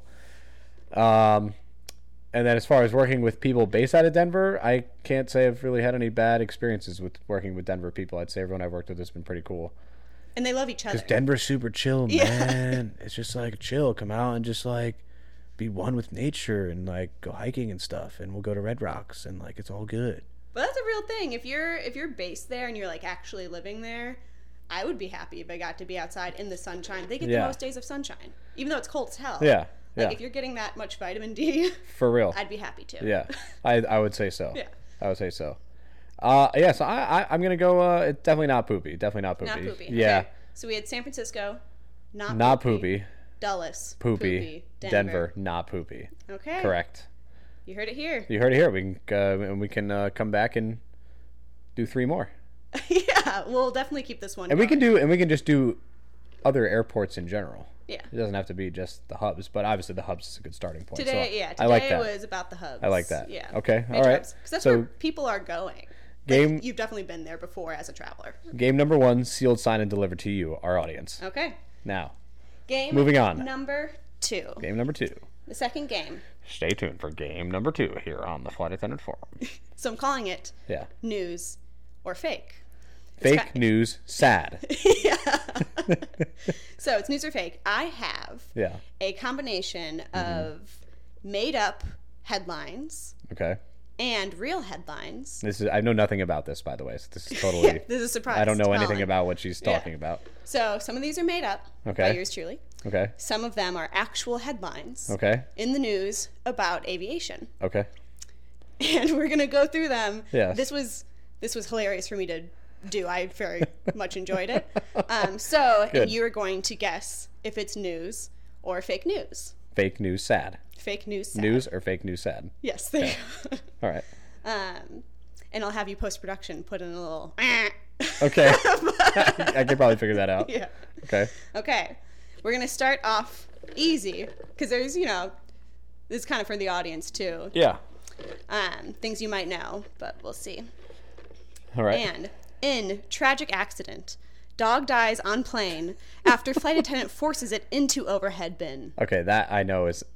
[SPEAKER 1] And then as far as working with people based out of Denver, I can't say I've really had any bad experiences with working with Denver people. I'd say everyone I've worked with has been pretty cool.
[SPEAKER 2] And they love each other.
[SPEAKER 1] Because Denver's super chill, man. It's just like chill. Come out and just like be one with nature and like go hiking and stuff. And we'll go to Red Rocks and like it's all good.
[SPEAKER 2] But that's a real thing. If you're based there and you're like actually living there, I would be happy if I got to be outside in the sunshine. They get the most days of sunshine, even though it's cold as hell.
[SPEAKER 1] Yeah.
[SPEAKER 2] Like if you're getting that much vitamin D,
[SPEAKER 1] for real,
[SPEAKER 2] I'd be happy to.
[SPEAKER 1] Yeah, I would say so.
[SPEAKER 2] Yeah,
[SPEAKER 1] I would say so. Yeah, so I'm gonna go. It's definitely not poopy. Definitely not poopy.
[SPEAKER 2] Not poopy.
[SPEAKER 1] Yeah.
[SPEAKER 2] Okay. So we had San Francisco,
[SPEAKER 1] not poopy.
[SPEAKER 2] Dulles,
[SPEAKER 1] poopy. Denver, not poopy.
[SPEAKER 2] Okay.
[SPEAKER 1] Correct.
[SPEAKER 2] You heard it here.
[SPEAKER 1] You heard it here. We can come back and do 3 more.
[SPEAKER 2] Yeah, we'll definitely keep this one.
[SPEAKER 1] And we can just do other airports in general.
[SPEAKER 2] Yeah.
[SPEAKER 1] It doesn't have to be just the hubs, but obviously the hubs is a good starting point.
[SPEAKER 2] Today
[SPEAKER 1] I like that.
[SPEAKER 2] was about the hubs.
[SPEAKER 1] I like that.
[SPEAKER 2] Yeah.
[SPEAKER 1] Okay. All right.
[SPEAKER 2] Because that's where people are going. Like, you've definitely been there before as a traveler.
[SPEAKER 1] Game number 1, sealed, signed, and delivered to you, our audience.
[SPEAKER 2] Okay.
[SPEAKER 1] Now.
[SPEAKER 2] Moving on.
[SPEAKER 1] Game number 2.
[SPEAKER 2] The second game.
[SPEAKER 1] Stay tuned for game number 2 here on the Flight Attendant Forum.
[SPEAKER 2] So I'm calling it news or fake.
[SPEAKER 1] Fake news, sad.
[SPEAKER 2] Yeah. So it's news or fake. I have a combination of made up headlines.
[SPEAKER 1] Okay.
[SPEAKER 2] And real headlines.
[SPEAKER 1] I know nothing about this, by the way. So this is totally.
[SPEAKER 2] This is a surprise.
[SPEAKER 1] I don't know anything about what she's talking about.
[SPEAKER 2] So some of these are made up by yours truly.
[SPEAKER 1] Okay.
[SPEAKER 2] Some of them are actual headlines.
[SPEAKER 1] Okay.
[SPEAKER 2] In the news about aviation.
[SPEAKER 1] Okay.
[SPEAKER 2] And we're gonna go through them.
[SPEAKER 1] Yes.
[SPEAKER 2] This was hilarious for me to do. I very much enjoyed it. So you are going to guess if it's news or fake news.
[SPEAKER 1] Fake news, sad.
[SPEAKER 2] Fake news, sad.
[SPEAKER 1] News or fake news, sad.
[SPEAKER 2] Yes. There you go.
[SPEAKER 1] All right.
[SPEAKER 2] And I'll have you post-production put in a little.
[SPEAKER 1] Okay. I can probably figure that out.
[SPEAKER 2] Yeah.
[SPEAKER 1] Okay.
[SPEAKER 2] Okay. We're gonna start off easy because there's this is kind of for the audience too.
[SPEAKER 1] Yeah.
[SPEAKER 2] Things you might know, but we'll see.
[SPEAKER 1] All right.
[SPEAKER 2] And in tragic accident, dog dies on plane after flight attendant forces it into overhead bin.
[SPEAKER 1] Okay, that I know is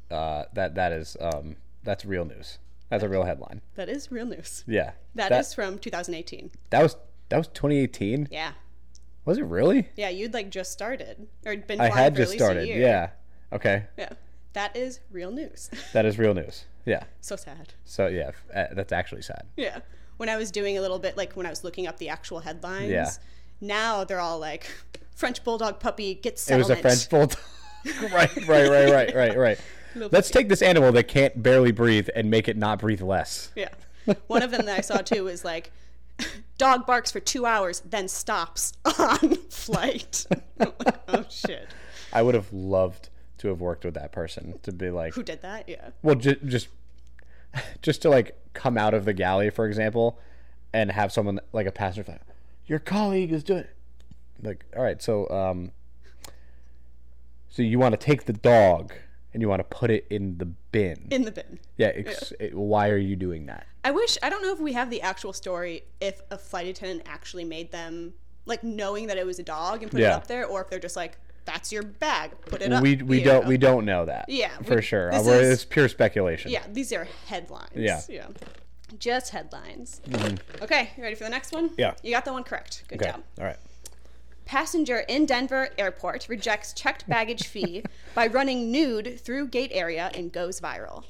[SPEAKER 1] that's real news. That's a real headline.
[SPEAKER 2] That is real news.
[SPEAKER 1] Yeah.
[SPEAKER 2] That is from 2018.
[SPEAKER 1] That was 2018?
[SPEAKER 2] Yeah.
[SPEAKER 1] Was it really?
[SPEAKER 2] Yeah, you'd just started or been
[SPEAKER 1] I
[SPEAKER 2] flying
[SPEAKER 1] had
[SPEAKER 2] for
[SPEAKER 1] just
[SPEAKER 2] at least
[SPEAKER 1] started.
[SPEAKER 2] a year.
[SPEAKER 1] Yeah. Okay.
[SPEAKER 2] Yeah. That is real news.
[SPEAKER 1] That is real news. Yeah.
[SPEAKER 2] So sad.
[SPEAKER 1] So yeah, that's actually sad.
[SPEAKER 2] Yeah. When I was doing a little bit, when I was looking up the actual headlines, now they're all like, French Bulldog puppy gets settlement.
[SPEAKER 1] It was a French Bulldog. Right. Let's take this animal that can't barely breathe and make it not breathe less.
[SPEAKER 2] Yeah. One of them that I saw too was dog barks for 2 hours, then stops on flight. Oh, shit.
[SPEAKER 1] I would have loved to have worked with that person to be like...
[SPEAKER 2] Who did that? Yeah.
[SPEAKER 1] Well, just to come out of the galley, for example, and have someone a passenger your colleague is doing all right, so you want to take the dog and you want to put it in the bin.
[SPEAKER 2] In the bin.
[SPEAKER 1] Yeah. Why are you doing that?
[SPEAKER 2] I don't know if we have the actual story if a flight attendant actually made them knowing that it was a dog and put it up there, or if they're just that's your bag, put it up.
[SPEAKER 1] We don't know that.
[SPEAKER 2] Yeah,
[SPEAKER 1] for sure. It's pure speculation.
[SPEAKER 2] Yeah, these are headlines.
[SPEAKER 1] Yeah.
[SPEAKER 2] Just headlines.
[SPEAKER 1] Mm-hmm.
[SPEAKER 2] Okay, you ready for the next one?
[SPEAKER 1] Yeah.
[SPEAKER 2] You got that one correct. Good job.
[SPEAKER 1] All right.
[SPEAKER 2] Passenger in Denver airport rejects checked baggage fee by running nude through gate area and goes viral.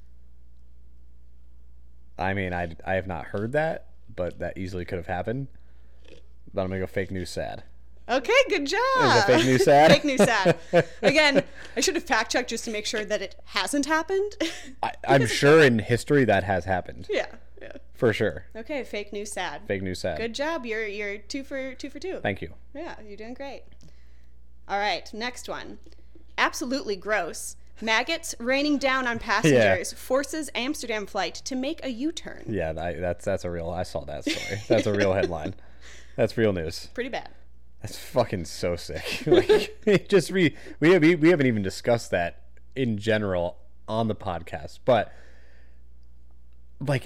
[SPEAKER 1] I mean, I have not heard that, but that easily could have happened. But I'm going to go fake news, sad.
[SPEAKER 2] Okay, good job.
[SPEAKER 1] Is it fake news, sad?
[SPEAKER 2] Fake news, sad. Again, I should have fact checked just to make sure that it hasn't happened.
[SPEAKER 1] I'm sure in history that has happened.
[SPEAKER 2] Yeah.
[SPEAKER 1] For sure.
[SPEAKER 2] Okay, fake news, sad.
[SPEAKER 1] Fake news, sad.
[SPEAKER 2] Good job. You're 2 for 2.
[SPEAKER 1] Thank you.
[SPEAKER 2] Yeah, you're doing great. All right, next one. Absolutely gross. Maggots raining down on passengers forces Amsterdam flight to make a U-turn.
[SPEAKER 1] Yeah, that's a real. I saw that story. That's a real headline. That's real news.
[SPEAKER 2] Pretty bad.
[SPEAKER 1] That's fucking so sick. Like, we haven't even discussed that in general on the podcast, but like,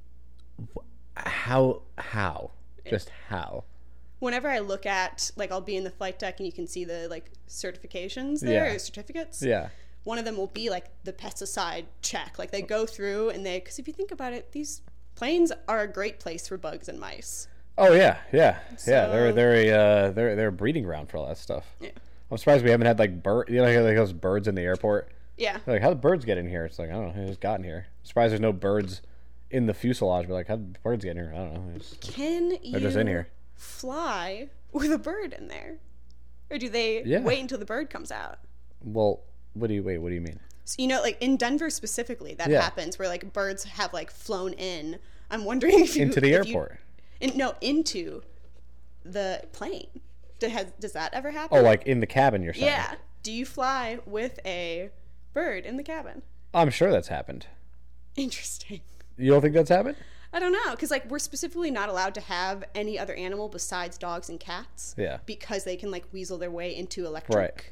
[SPEAKER 1] how, just how.
[SPEAKER 2] Whenever I look at, like, I'll be in the flight deck and you can see the, like, certifications there, or certificates.
[SPEAKER 1] Yeah.
[SPEAKER 2] One of them will be, like, the pesticide check. Like, they go through and because if you think about it, these planes are a great place for bugs and mice.
[SPEAKER 1] Oh, yeah.
[SPEAKER 2] So,
[SPEAKER 1] Yeah, they're a breeding ground for all that stuff.
[SPEAKER 2] Yeah.
[SPEAKER 1] I'm surprised we haven't had, like, like those birds in the airport.
[SPEAKER 2] Yeah.
[SPEAKER 1] Like, how did birds get in here? It's like, I don't know, they just got in here. I'm surprised there's no birds in the fuselage. But, like, how did birds get in here? I don't know.
[SPEAKER 2] They're
[SPEAKER 1] just in here.
[SPEAKER 2] Fly with a bird in there, or do they wait until the bird comes out?
[SPEAKER 1] Well, what do you mean?
[SPEAKER 2] So, like in Denver specifically, that happens where like birds have like flown in. I'm wondering if
[SPEAKER 1] into the airport.
[SPEAKER 2] Into the plane. Does that ever happen?
[SPEAKER 1] Oh, like in the cabin, you're saying?
[SPEAKER 2] Yeah. Do you fly with a bird in the cabin?
[SPEAKER 1] I'm sure that's happened.
[SPEAKER 2] Interesting.
[SPEAKER 1] You don't think that's happened?
[SPEAKER 2] I don't know, because like we're specifically not allowed to have any other animal besides dogs and cats.
[SPEAKER 1] Yeah. Because
[SPEAKER 2] they can like weasel their way into electric.
[SPEAKER 1] Right.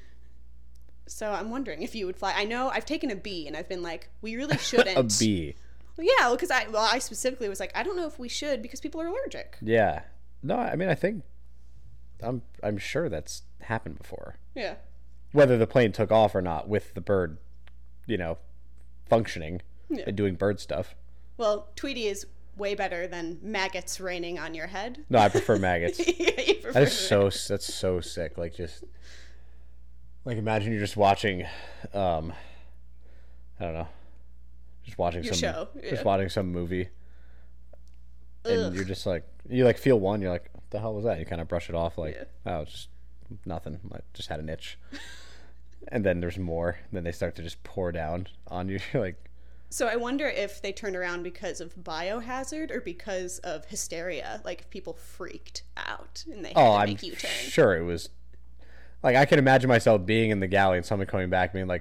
[SPEAKER 2] So I'm wondering if you would fly. I know I've taken a bee and I've been like, we really shouldn't.
[SPEAKER 1] A bee.
[SPEAKER 2] Well, yeah, because I specifically was like, I don't know if we should because people are allergic.
[SPEAKER 1] Yeah. No, I mean, I think I'm sure that's happened before.
[SPEAKER 2] Yeah.
[SPEAKER 1] Whether the plane took off or not with the bird, functioning and doing bird stuff.
[SPEAKER 2] Well, Tweety is way better than maggots raining on your head.
[SPEAKER 1] No, I prefer maggots.
[SPEAKER 2] Yeah, you prefer
[SPEAKER 1] that's so sick. Like, just like imagine you're just watching, I don't know, just watching watching some movie, and you're just like you feel one. You're like, what the hell was that? You kind of brush it off like, oh, it's just nothing. I just had an itch. And then there's more. And then they start to just pour down on you. You're like.
[SPEAKER 2] So I wonder if they turned around because of biohazard or because of hysteria. Like if people freaked out and they had to make U-turn.
[SPEAKER 1] Sure it was. Like I can imagine myself being in the galley and someone coming back being like,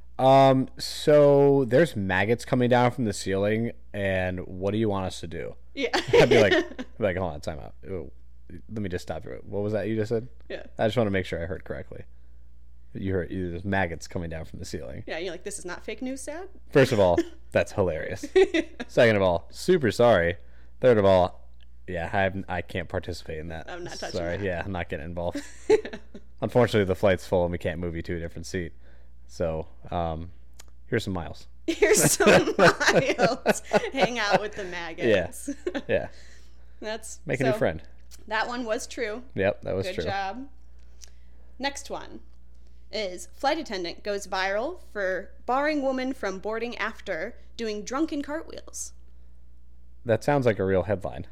[SPEAKER 1] so there's maggots coming down from the ceiling and what do you want us to do?
[SPEAKER 2] Yeah.
[SPEAKER 1] I'd be like, hold on, time out. Let me just stop you. What was that you just said?
[SPEAKER 2] Yeah.
[SPEAKER 1] I just want to make sure I heard correctly. You heard there's maggots coming down from the ceiling.
[SPEAKER 2] Yeah, you're like, this is not fake news, Sad?
[SPEAKER 1] First of all, that's hilarious. Second of all, super sorry. Third of all, yeah, I can't participate in that.
[SPEAKER 2] I'm not touching
[SPEAKER 1] Sorry,
[SPEAKER 2] that.
[SPEAKER 1] yeah, I'm not getting involved. Unfortunately, the flight's full and we can't move you to a different seat. So, here's some miles.
[SPEAKER 2] Here's some miles. Hang out with the maggots.
[SPEAKER 1] Yeah. Make a new friend.
[SPEAKER 2] That one was true.
[SPEAKER 1] Yep, that was
[SPEAKER 2] true. Good job. Next one is flight attendant goes viral for barring woman from boarding after doing drunken cartwheels.
[SPEAKER 1] That sounds like a real headline.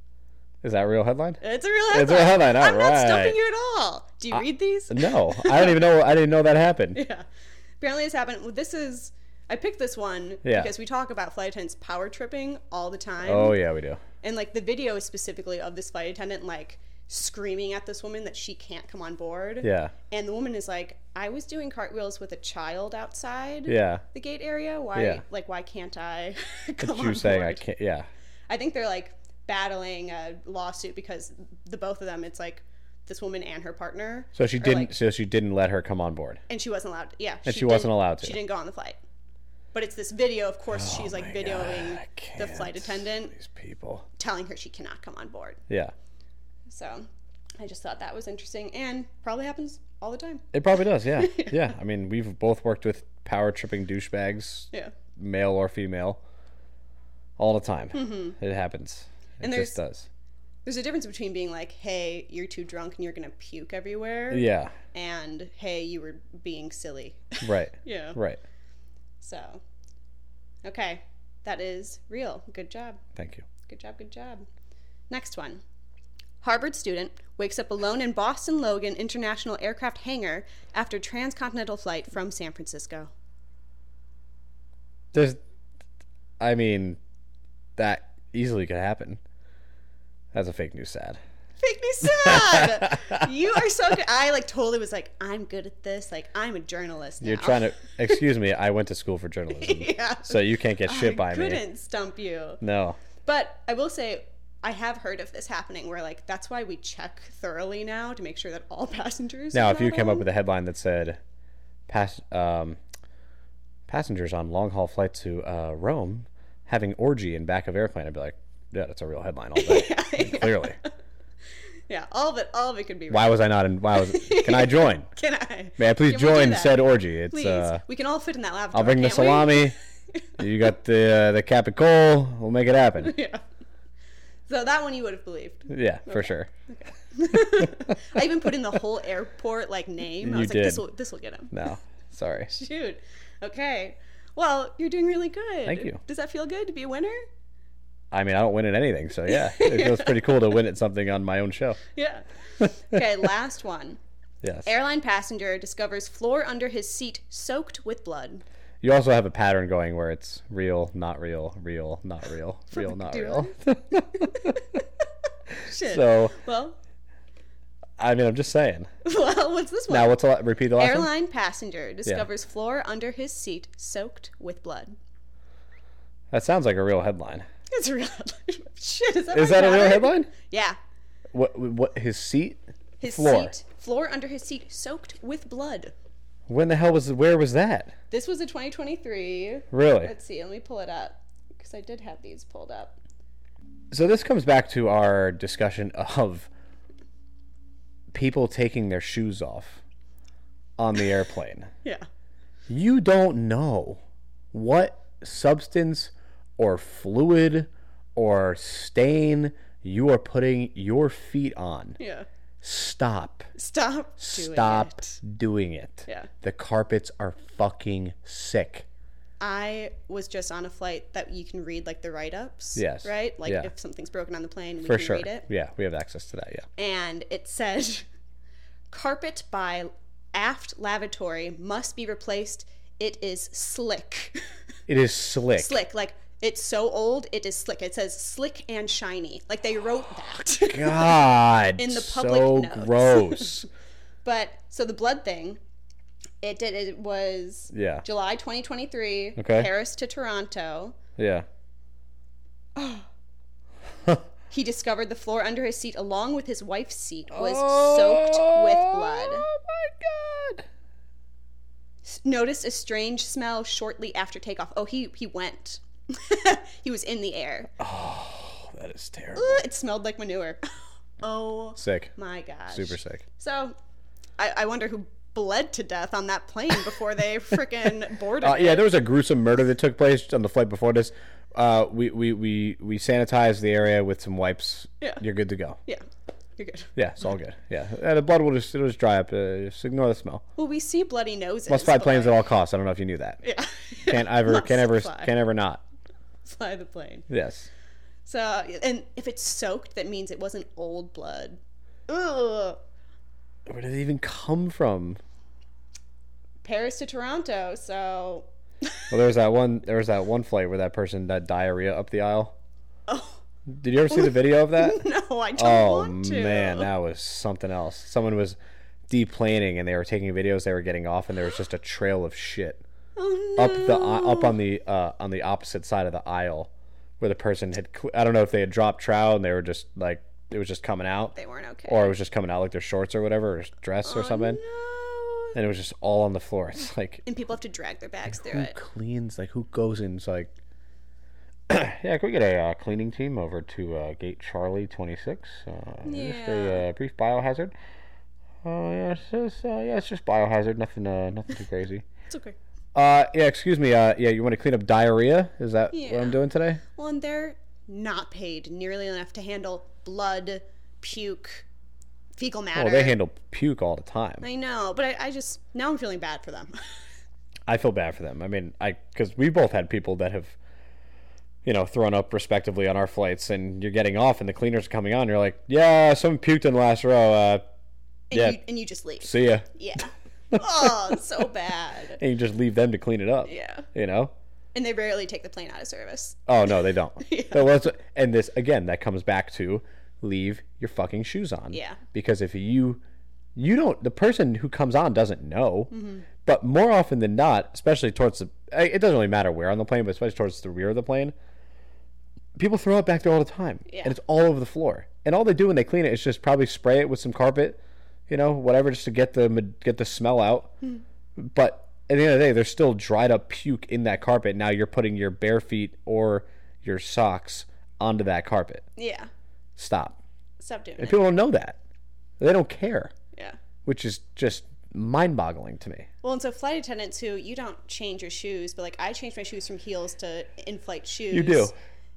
[SPEAKER 1] Is that a real headline?
[SPEAKER 2] It's a real headline.
[SPEAKER 1] It's a real headline. All
[SPEAKER 2] I'm
[SPEAKER 1] right.
[SPEAKER 2] not stumping you at all. Do you read these?
[SPEAKER 1] No, I don't even know. I didn't know that happened.
[SPEAKER 2] Yeah. Apparently this happened. Well, I picked this one because we talk about flight attendants power tripping all the time.
[SPEAKER 1] Oh, yeah, we do.
[SPEAKER 2] And, like, the video is specifically of this flight attendant, like, screaming at this woman that she can't come on board.
[SPEAKER 1] Yeah.
[SPEAKER 2] And the woman is like, I was doing cartwheels with a child outside the gate area. Why can't I come on board?
[SPEAKER 1] Saying I can't, yeah.
[SPEAKER 2] I think they're, like, battling a lawsuit because the both of them, it's like this woman and her partner.
[SPEAKER 1] So she didn't let her come on board.
[SPEAKER 2] And she wasn't allowed to. Yeah.
[SPEAKER 1] And she wasn't allowed to.
[SPEAKER 2] She didn't go on the flight. But it's this video, of course, she's like videoing the flight attendant.
[SPEAKER 1] These people.
[SPEAKER 2] Telling her she cannot come on board.
[SPEAKER 1] Yeah.
[SPEAKER 2] So I just thought that was interesting and probably happens all the time.
[SPEAKER 1] It probably does, yeah. Yeah. I mean, we've both worked with power tripping douchebags, male or female, all the time. Mm-hmm. It happens. It just does.
[SPEAKER 2] There's a difference between being like, hey, you're too drunk and you're going to puke everywhere.
[SPEAKER 1] Yeah.
[SPEAKER 2] And, hey, you were being silly.
[SPEAKER 1] Right.
[SPEAKER 2] Yeah.
[SPEAKER 1] Right.
[SPEAKER 2] So, okay. That is real. Good job.
[SPEAKER 1] Thank you.
[SPEAKER 2] Good job. Good job. Next one. Harvard student wakes up alone in Boston Logan International Aircraft hangar after transcontinental flight from San Francisco.
[SPEAKER 1] That easily could happen. That's a fake news, Sad.
[SPEAKER 2] Make me sad. You are so good. I like totally was like, I'm good at this. Like, I'm a journalist now.
[SPEAKER 1] You're trying to, excuse me, I went to school for journalism.
[SPEAKER 2] Yeah.
[SPEAKER 1] So you can't get shit by
[SPEAKER 2] I
[SPEAKER 1] me.
[SPEAKER 2] couldn't stump you.
[SPEAKER 1] No.
[SPEAKER 2] But I will say, I have heard of this happening where, like, that's why we check thoroughly now to make sure that all passengers
[SPEAKER 1] Now,
[SPEAKER 2] are
[SPEAKER 1] if you
[SPEAKER 2] not
[SPEAKER 1] came
[SPEAKER 2] on.
[SPEAKER 1] up with a headline that said, passengers on long-haul flight to Rome having orgy in back of airplane, I'd be like, yeah, that's a real headline all day.
[SPEAKER 2] Yeah.
[SPEAKER 1] Clearly.
[SPEAKER 2] Yeah, all of it could be
[SPEAKER 1] Why was I not in? Can I join?
[SPEAKER 2] Can I?
[SPEAKER 1] May I please
[SPEAKER 2] Can we do
[SPEAKER 1] join
[SPEAKER 2] that?
[SPEAKER 1] said orgy? It's
[SPEAKER 2] Please. We can all fit in that lavatory.
[SPEAKER 1] I'll bring the
[SPEAKER 2] can't we?
[SPEAKER 1] salami. You got the capicola. We'll make it happen.
[SPEAKER 2] Yeah. So that one you would have believed.
[SPEAKER 1] Yeah, for sure.
[SPEAKER 2] I even put in the whole airport like name. I
[SPEAKER 1] You
[SPEAKER 2] was like,
[SPEAKER 1] did.
[SPEAKER 2] this will get him.
[SPEAKER 1] No, sorry.
[SPEAKER 2] Shoot. Okay. Well, you're doing really good.
[SPEAKER 1] Thank you.
[SPEAKER 2] Does that feel good to be a winner?
[SPEAKER 1] I mean, I don't win at anything, so yeah, it feels pretty cool to win at something on my own show.
[SPEAKER 2] Yeah. Okay, last one.
[SPEAKER 1] Yes.
[SPEAKER 2] Airline passenger discovers floor under his seat soaked with blood.
[SPEAKER 1] You also have a pattern going where it's real, not real, real, not real, real, not real.
[SPEAKER 2] Shit.
[SPEAKER 1] So,
[SPEAKER 2] Well,
[SPEAKER 1] I mean, I'm just saying.
[SPEAKER 2] what's this one?
[SPEAKER 1] Now, repeat the last one?
[SPEAKER 2] Airline passenger discovers floor under his seat soaked with blood.
[SPEAKER 1] That sounds like a real headline.
[SPEAKER 2] It's a real headline. Shit, is that
[SPEAKER 1] Is
[SPEAKER 2] my
[SPEAKER 1] that a real
[SPEAKER 2] pattern?
[SPEAKER 1] headline?
[SPEAKER 2] Yeah.
[SPEAKER 1] What, his seat?
[SPEAKER 2] His
[SPEAKER 1] Floor.
[SPEAKER 2] floor under his seat soaked with blood.
[SPEAKER 1] When the hell where was that?
[SPEAKER 2] This was a 2023.
[SPEAKER 1] Really?
[SPEAKER 2] Let's see, let me pull it up because I did have these pulled up.
[SPEAKER 1] So this comes back to our discussion of people taking their shoes off on the airplane.
[SPEAKER 2] Yeah.
[SPEAKER 1] You don't know what substance or fluid or stain you are putting your feet on.
[SPEAKER 2] Yeah.
[SPEAKER 1] Stop
[SPEAKER 2] Stop
[SPEAKER 1] doing it.
[SPEAKER 2] Yeah.
[SPEAKER 1] The carpets are fucking sick.
[SPEAKER 2] I was just on a flight that you can read like the write-ups.
[SPEAKER 1] Yes.
[SPEAKER 2] Right? Like
[SPEAKER 1] Yeah.
[SPEAKER 2] if something's broken on the plane, we
[SPEAKER 1] For
[SPEAKER 2] can
[SPEAKER 1] sure.
[SPEAKER 2] read it.
[SPEAKER 1] Yeah, we have access to that, yeah.
[SPEAKER 2] And it said, carpet by aft lavatory must be replaced. It is slick.
[SPEAKER 1] It is slick.
[SPEAKER 2] Slick. Like, it's so old, it is slick. It says slick and shiny. Like, they wrote that.
[SPEAKER 1] God.
[SPEAKER 2] In the public
[SPEAKER 1] so
[SPEAKER 2] notes.
[SPEAKER 1] gross.
[SPEAKER 2] But, so the blood thing, it was
[SPEAKER 1] Yeah.
[SPEAKER 2] July 2023,
[SPEAKER 1] Okay.
[SPEAKER 2] Paris to Toronto.
[SPEAKER 1] Yeah.
[SPEAKER 2] He discovered the floor under his seat along with his wife's seat was soaked with blood.
[SPEAKER 1] Oh my God.
[SPEAKER 2] Noticed a strange smell shortly after takeoff. Oh, he went. He was in the air.
[SPEAKER 1] Oh, that is terrible.
[SPEAKER 2] It smelled like manure. Oh
[SPEAKER 1] Sick.
[SPEAKER 2] my gosh.
[SPEAKER 1] Super sick.
[SPEAKER 2] So, I wonder who bled to death on that plane before they frickin' boarded it.
[SPEAKER 1] Yeah, there was a gruesome murder that took place on the flight before this. We sanitized the area with some wipes.
[SPEAKER 2] Yeah.
[SPEAKER 1] You're good to go.
[SPEAKER 2] Yeah, you're good.
[SPEAKER 1] Yeah, it's all good. Yeah, the blood will it'll just dry up. Just ignore the smell.
[SPEAKER 2] Well, we see bloody noses.
[SPEAKER 1] Must fly
[SPEAKER 2] but,
[SPEAKER 1] planes at
[SPEAKER 2] like,
[SPEAKER 1] all costs. I don't know if you knew that.
[SPEAKER 2] Yeah.
[SPEAKER 1] Can't
[SPEAKER 2] Must
[SPEAKER 1] ever not.
[SPEAKER 2] fly the plane.
[SPEAKER 1] Yes.
[SPEAKER 2] So, and if it's soaked, that means it wasn't old blood. Ugh.
[SPEAKER 1] Where did it even come from?
[SPEAKER 2] Paris to Toronto, so...
[SPEAKER 1] Well, there was that one flight where that person had diarrhea up the aisle.
[SPEAKER 2] Oh.
[SPEAKER 1] Did you ever see the video of that?
[SPEAKER 2] No, I don't
[SPEAKER 1] Oh
[SPEAKER 2] want to.
[SPEAKER 1] man, that was something else. Someone was deplaning and they were taking videos. They were getting off, and there was just a trail of shit
[SPEAKER 2] Oh, no.
[SPEAKER 1] up on the opposite side of the aisle, where the person had. I don't know if they had dropped trout and they were just like it was just coming out,
[SPEAKER 2] They weren't okay.
[SPEAKER 1] or it was just coming out like their shorts or whatever, or dress or something,
[SPEAKER 2] No.
[SPEAKER 1] and it was just all on the floor. It's like
[SPEAKER 2] And people have to drag their bags through
[SPEAKER 1] who
[SPEAKER 2] it.
[SPEAKER 1] cleans? Like who goes in? It's like. Yeah, can we get a cleaning team over to Gate Charlie 26? Just a brief biohazard. It's just biohazard. Nothing too crazy.
[SPEAKER 2] It's okay.
[SPEAKER 1] Yeah, excuse me. You want to clean up diarrhea? Is that what
[SPEAKER 2] Yeah.
[SPEAKER 1] I'm doing today?
[SPEAKER 2] Well, and they're not paid nearly enough to handle blood, puke, fecal matter.
[SPEAKER 1] Well, they handle puke all the time.
[SPEAKER 2] I know, but I just... Now I'm feeling bad for them.
[SPEAKER 1] I feel bad for them. I mean, because we both had people that have, thrown up respectively on our flights, and you're getting off, and the cleaners are coming on. And you're like, yeah, someone puked in the last row. Yeah.
[SPEAKER 2] And you just leave.
[SPEAKER 1] See ya.
[SPEAKER 2] Yeah. Oh, so bad.
[SPEAKER 1] And you just leave them to clean it up.
[SPEAKER 2] Yeah.
[SPEAKER 1] And
[SPEAKER 2] they rarely take the plane out of service.
[SPEAKER 1] Oh no, they don't.
[SPEAKER 2] Yeah.
[SPEAKER 1] So and this again, that comes back to leave your fucking shoes on.
[SPEAKER 2] Yeah.
[SPEAKER 1] Because if you don't, the person who comes on doesn't know. But more often than not, especially towards the, it doesn't really matter where on the plane, but especially towards the rear of the plane, people throw it back there all the time.
[SPEAKER 2] Yeah.
[SPEAKER 1] And it's all over the floor. And all they do when they clean it is just probably spray it with some carpet, whatever, just to get the smell out. But at the end of the day, there's still dried up puke in that carpet. Now you're putting your bare feet or your socks onto that carpet.
[SPEAKER 2] Yeah.
[SPEAKER 1] Stop
[SPEAKER 2] Stop doing
[SPEAKER 1] And
[SPEAKER 2] it.
[SPEAKER 1] people don't know that. They don't care.
[SPEAKER 2] Yeah.
[SPEAKER 1] Which is just mind-boggling to me.
[SPEAKER 2] Well, and so flight attendants who, you don't change your shoes, but like I change my shoes from heels to in-flight shoes.
[SPEAKER 1] You do.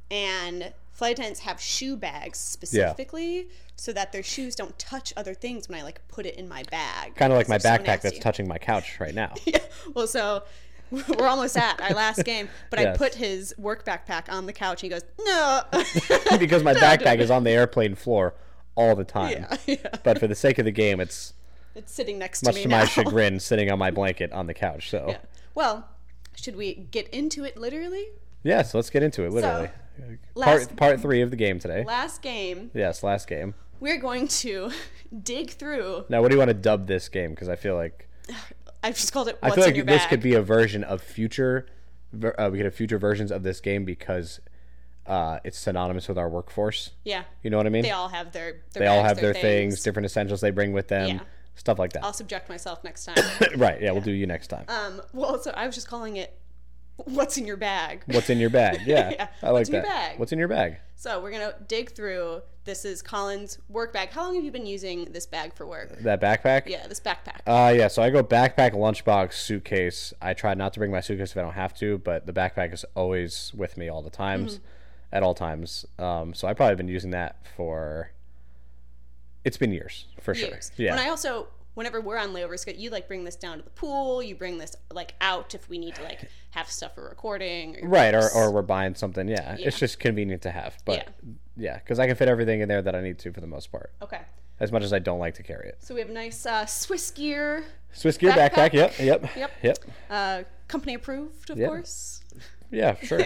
[SPEAKER 2] And flight attendants have shoe bags specifically so that their shoes don't touch other things when I like put it in my bag.
[SPEAKER 1] Kind of like my
[SPEAKER 2] They're so
[SPEAKER 1] backpack
[SPEAKER 2] nasty.
[SPEAKER 1] that's touching my couch right now.
[SPEAKER 2] Yeah. Well, so we're almost at our last game, but
[SPEAKER 1] Yes.
[SPEAKER 2] I put his work backpack on the couch and he goes, no.
[SPEAKER 1] Because my backpack is on the airplane floor all the time.
[SPEAKER 2] Yeah.
[SPEAKER 1] But for the sake of the game, it's
[SPEAKER 2] It's sitting next to
[SPEAKER 1] much
[SPEAKER 2] me
[SPEAKER 1] to
[SPEAKER 2] now.
[SPEAKER 1] my chagrin sitting on my blanket on the couch. So
[SPEAKER 2] Yeah. Well, should we get into it literally?
[SPEAKER 1] yes, let's get into it literally.
[SPEAKER 2] last-
[SPEAKER 1] Part 3 of the game today.
[SPEAKER 2] Last game,
[SPEAKER 1] Yes, last game.
[SPEAKER 2] we're going to dig through.
[SPEAKER 1] Now, what do you want to dub this game? Because I feel like
[SPEAKER 2] I've just called it
[SPEAKER 1] I
[SPEAKER 2] What's
[SPEAKER 1] feel
[SPEAKER 2] in
[SPEAKER 1] like
[SPEAKER 2] Your
[SPEAKER 1] this
[SPEAKER 2] Bag.
[SPEAKER 1] could be a version of future. We could have future versions of this game because it's synonymous with our workforce.
[SPEAKER 2] Yeah.
[SPEAKER 1] You know what I mean?
[SPEAKER 2] They all have their
[SPEAKER 1] They all
[SPEAKER 2] bags,
[SPEAKER 1] have their things, different essentials they bring with them,
[SPEAKER 2] Yeah.
[SPEAKER 1] stuff like that.
[SPEAKER 2] I'll subject myself next time.
[SPEAKER 1] Right? Yeah, we'll do you next time.
[SPEAKER 2] Well, so I was just calling it What's in Your Bag.
[SPEAKER 1] What's in your bag? Yeah,
[SPEAKER 2] Yeah.
[SPEAKER 1] I like
[SPEAKER 2] What's in your
[SPEAKER 1] that.
[SPEAKER 2] bag?
[SPEAKER 1] What's in your bag?
[SPEAKER 2] So we're going to dig through. This is Colin's work bag. How long have you been using this bag for work?
[SPEAKER 1] That backpack?
[SPEAKER 2] Yeah, this backpack.
[SPEAKER 1] Yeah, so I go backpack, lunchbox, suitcase. I try not to bring my suitcase if I don't have to, but the backpack is always with me all the times, at all times. So I've probably been using that for, it's been years, for sure.
[SPEAKER 2] Years.
[SPEAKER 1] Yeah.
[SPEAKER 2] When I also, whenever we're on layovers, you like bring this down to the pool. You bring this like out if we need to like have stuff for recording. Or
[SPEAKER 1] Right, or we're buying something, yeah.
[SPEAKER 2] Yeah.
[SPEAKER 1] It's just convenient to have, but yeah, because I can fit everything in there that I need to for the most part,
[SPEAKER 2] Okay.
[SPEAKER 1] as much as I don't like to carry it.
[SPEAKER 2] So we have a nice Swiss Gear.
[SPEAKER 1] Swiss Gear backpack,
[SPEAKER 2] Backpack.
[SPEAKER 1] yep.
[SPEAKER 2] Company approved, of
[SPEAKER 1] Yeah.
[SPEAKER 2] course.
[SPEAKER 1] Yeah, sure.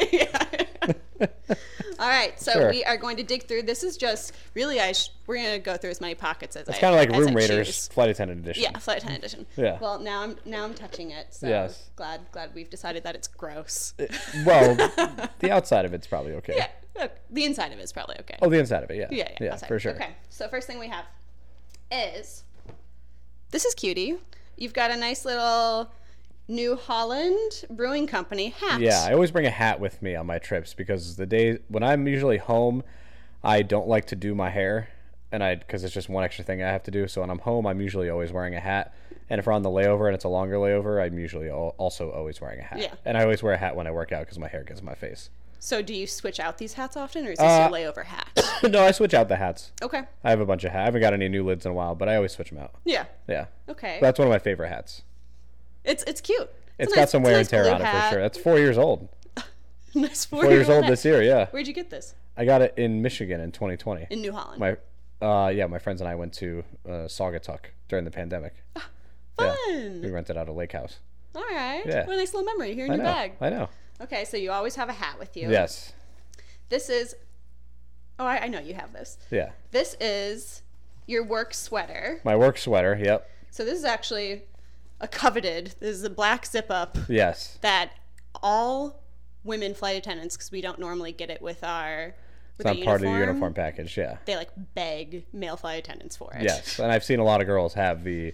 [SPEAKER 2] All right, so
[SPEAKER 1] Sure.
[SPEAKER 2] we are going to dig through. This is just really, we're going to go through as many pockets as
[SPEAKER 1] It's kind of like
[SPEAKER 2] as
[SPEAKER 1] Room
[SPEAKER 2] I
[SPEAKER 1] Raiders
[SPEAKER 2] choose.
[SPEAKER 1] Flight Attendant Edition.
[SPEAKER 2] Yeah, flight attendant edition.
[SPEAKER 1] Yeah.
[SPEAKER 2] Well, now I'm touching it. So
[SPEAKER 1] Yes.
[SPEAKER 2] glad we've decided that it's gross.
[SPEAKER 1] Well, the outside of it's probably okay.
[SPEAKER 2] Yeah. Look, the inside of it is probably okay.
[SPEAKER 1] Oh, the inside of it, yeah.
[SPEAKER 2] Yeah, outside.
[SPEAKER 1] for sure.
[SPEAKER 2] Okay, so first thing we have is this is cutie. You've got a nice little New Holland Brewing Company hat.
[SPEAKER 1] Yeah, I always bring a hat with me on my trips because the days when I'm usually home, I don't like to do my hair, and because it's just one extra thing I have to do. So when I'm home, I'm usually always wearing a hat. And if we're on the layover and it's a longer layover, I'm usually also always wearing a hat.
[SPEAKER 2] Yeah.
[SPEAKER 1] And I always wear a hat when I work out because my hair gets in my face.
[SPEAKER 2] So do you switch out these hats often, or is this your layover hat?
[SPEAKER 1] No, I switch out the hats.
[SPEAKER 2] Okay.
[SPEAKER 1] I have a bunch of hats. I haven't got any new lids in a while, but I always switch them out.
[SPEAKER 2] Yeah.
[SPEAKER 1] Yeah.
[SPEAKER 2] Okay.
[SPEAKER 1] That's one of my favorite hats.
[SPEAKER 2] It's cute.
[SPEAKER 1] It's
[SPEAKER 2] a
[SPEAKER 1] got
[SPEAKER 2] nice-
[SPEAKER 1] some
[SPEAKER 2] it's a
[SPEAKER 1] wear
[SPEAKER 2] nice
[SPEAKER 1] and tear
[SPEAKER 2] blue
[SPEAKER 1] on it for
[SPEAKER 2] hat.
[SPEAKER 1] sure. That's 4 years old.
[SPEAKER 2] Nice
[SPEAKER 1] 4 years old
[SPEAKER 2] hat.
[SPEAKER 1] this year, yeah.
[SPEAKER 2] Where'd you get this?
[SPEAKER 1] I got it in Michigan in 2020.
[SPEAKER 2] In New Holland.
[SPEAKER 1] My friends and I went to Saugatuck during the pandemic.
[SPEAKER 2] Fun.
[SPEAKER 1] We rented out a lake house.
[SPEAKER 2] All right.
[SPEAKER 1] Yeah.
[SPEAKER 2] What a nice little memory here in
[SPEAKER 1] I
[SPEAKER 2] your
[SPEAKER 1] know.
[SPEAKER 2] bag.
[SPEAKER 1] I know.
[SPEAKER 2] Okay, so you always have a hat with you.
[SPEAKER 1] Yes.
[SPEAKER 2] This is. Oh, I know you have this.
[SPEAKER 1] Yeah.
[SPEAKER 2] This is your work sweater.
[SPEAKER 1] My work sweater. Yep.
[SPEAKER 2] So this is actually a coveted. This is a black zip up
[SPEAKER 1] Yes.
[SPEAKER 2] that all women flight attendants, because we don't normally get it with our.
[SPEAKER 1] It's not part of the uniform package. Yeah.
[SPEAKER 2] They like beg male flight attendants for it.
[SPEAKER 1] Yes, and I've seen a lot of girls have the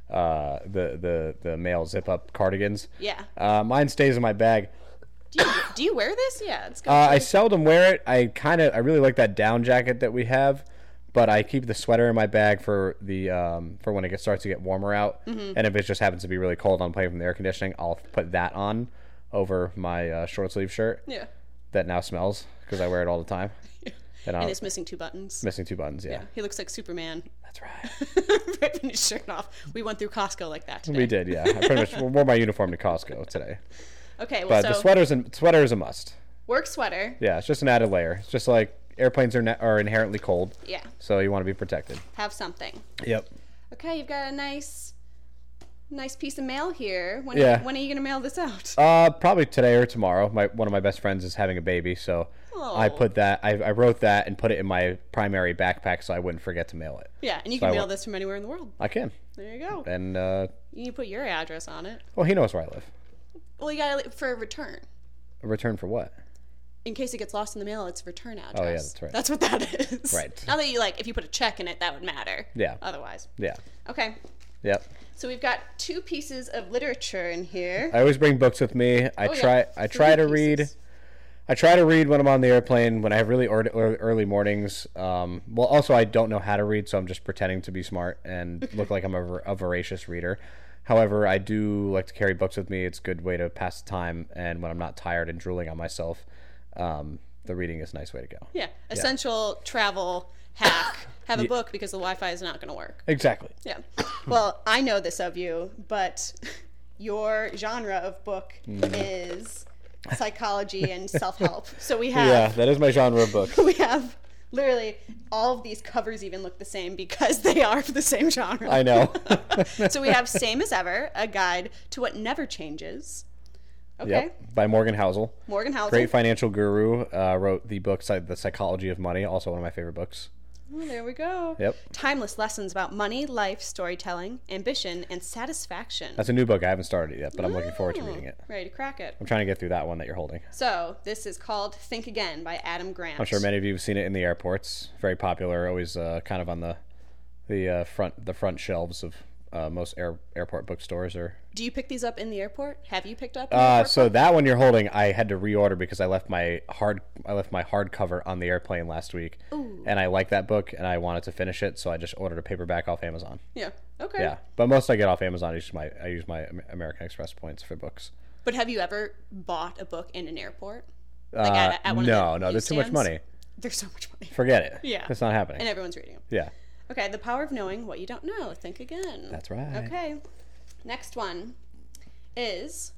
[SPEAKER 1] male zip up cardigans.
[SPEAKER 2] Yeah.
[SPEAKER 1] Mine stays in my bag.
[SPEAKER 2] Do you wear this? Yeah, it's good.
[SPEAKER 1] I seldom wear it. I really like that down jacket that we have, but I keep the sweater in my bag for the for when it starts to get warmer out.
[SPEAKER 2] Mm-hmm.
[SPEAKER 1] And if it just happens to be really cold on plane from the air conditioning, I'll put that on over my short sleeve shirt.
[SPEAKER 2] Yeah.
[SPEAKER 1] That now smells because I wear it all the time.
[SPEAKER 2] And it's missing 2 buttons.
[SPEAKER 1] Missing 2 buttons. Yeah.
[SPEAKER 2] He looks like Superman.
[SPEAKER 1] That's right.
[SPEAKER 2] Ripping his shirt off. We went through Costco like that today.
[SPEAKER 1] We did. Yeah. I pretty much wore my uniform to Costco today.
[SPEAKER 2] Okay, well,
[SPEAKER 1] But
[SPEAKER 2] so
[SPEAKER 1] the sweater is a must.
[SPEAKER 2] work sweater.
[SPEAKER 1] Yeah, it's just an added layer. It's just like airplanes are inherently cold,
[SPEAKER 2] Yeah,
[SPEAKER 1] so you want to be protected.
[SPEAKER 2] have something.
[SPEAKER 1] Yep.
[SPEAKER 2] Okay, you've got a nice piece of mail here. When
[SPEAKER 1] Yeah.
[SPEAKER 2] when are you gonna mail this out?
[SPEAKER 1] Probably today or tomorrow. One of my best friends is having a baby, so
[SPEAKER 2] Oh.
[SPEAKER 1] I wrote that and put it in my primary backpack so I wouldn't forget to mail it.
[SPEAKER 2] Yeah, and you can mail this from anywhere in the world.
[SPEAKER 1] I can.
[SPEAKER 2] There you go.
[SPEAKER 1] And
[SPEAKER 2] You can put your address on it.
[SPEAKER 1] well, he knows where I live.
[SPEAKER 2] Well, you got to for a return.
[SPEAKER 1] A return for what?
[SPEAKER 2] In case it gets lost in the mail, it's a return address.
[SPEAKER 1] Oh, yeah, that's right.
[SPEAKER 2] That's what that is.
[SPEAKER 1] Right.
[SPEAKER 2] Not that you if you put a check in it, that would matter.
[SPEAKER 1] Yeah.
[SPEAKER 2] Otherwise.
[SPEAKER 1] Yeah.
[SPEAKER 2] Okay.
[SPEAKER 1] Yep.
[SPEAKER 2] So we've got 2 pieces of literature in here.
[SPEAKER 1] I always bring books with me. I try to read. I try to read when I'm on the airplane, when I have really early mornings. Well, also, I don't know how to read, so I'm just pretending to be smart and look like I'm a voracious reader. However, I do like to carry books with me. It's a good way to pass the time, and when I'm not tired and drooling on myself, the reading is a nice way to go.
[SPEAKER 2] Yeah. Essential travel hack. Have a book because the Wi-Fi is not going to work.
[SPEAKER 1] Exactly.
[SPEAKER 2] Yeah. Well, I know this of you, but your genre of book is psychology and self-help. So we have...
[SPEAKER 1] Yeah, that is my genre of book.
[SPEAKER 2] We have literally all of these covers even look the same because they are the same genre.
[SPEAKER 1] I know.
[SPEAKER 2] So we have Same as Ever, a guide to what never changes. Okay.
[SPEAKER 1] Yep, by Morgan Housel.
[SPEAKER 2] Morgan Housel.
[SPEAKER 1] Great financial guru. Wrote the book The Psychology of Money, also one of my favorite books.
[SPEAKER 2] Oh, there we go.
[SPEAKER 1] Yep.
[SPEAKER 2] Timeless lessons about money, life, storytelling, ambition, and satisfaction.
[SPEAKER 1] That's a new book. I haven't started it yet, but I'm looking forward to reading it.
[SPEAKER 2] Ready to crack it.
[SPEAKER 1] I'm trying to get through that one that you're holding.
[SPEAKER 2] So, this is called Think Again by Adam Grant.
[SPEAKER 1] I'm sure many of you have seen it in the airports. Very popular, always kind of on the front shelves of most airport bookstores. Or
[SPEAKER 2] do you pick these up in the airport? Have you picked up?
[SPEAKER 1] So that one you're holding, I had to reorder because I left my hardcover on the airplane last week.
[SPEAKER 2] Ooh.
[SPEAKER 1] And I like that book and I wanted to finish it, so I just ordered a paperback off Amazon.
[SPEAKER 2] Yeah. Okay.
[SPEAKER 1] Yeah, but most I get off Amazon. I use my American Express points for books.
[SPEAKER 2] But have you ever bought a book in an airport? Like at one
[SPEAKER 1] no,
[SPEAKER 2] of the
[SPEAKER 1] there's too much money.
[SPEAKER 2] There's so much money.
[SPEAKER 1] Forget it.
[SPEAKER 2] Yeah.
[SPEAKER 1] It's not happening.
[SPEAKER 2] And everyone's reading them.
[SPEAKER 1] Yeah.
[SPEAKER 2] Okay, The Power of Knowing What You Don't Know. Think Again.
[SPEAKER 1] That's right.
[SPEAKER 2] Okay. Next one is...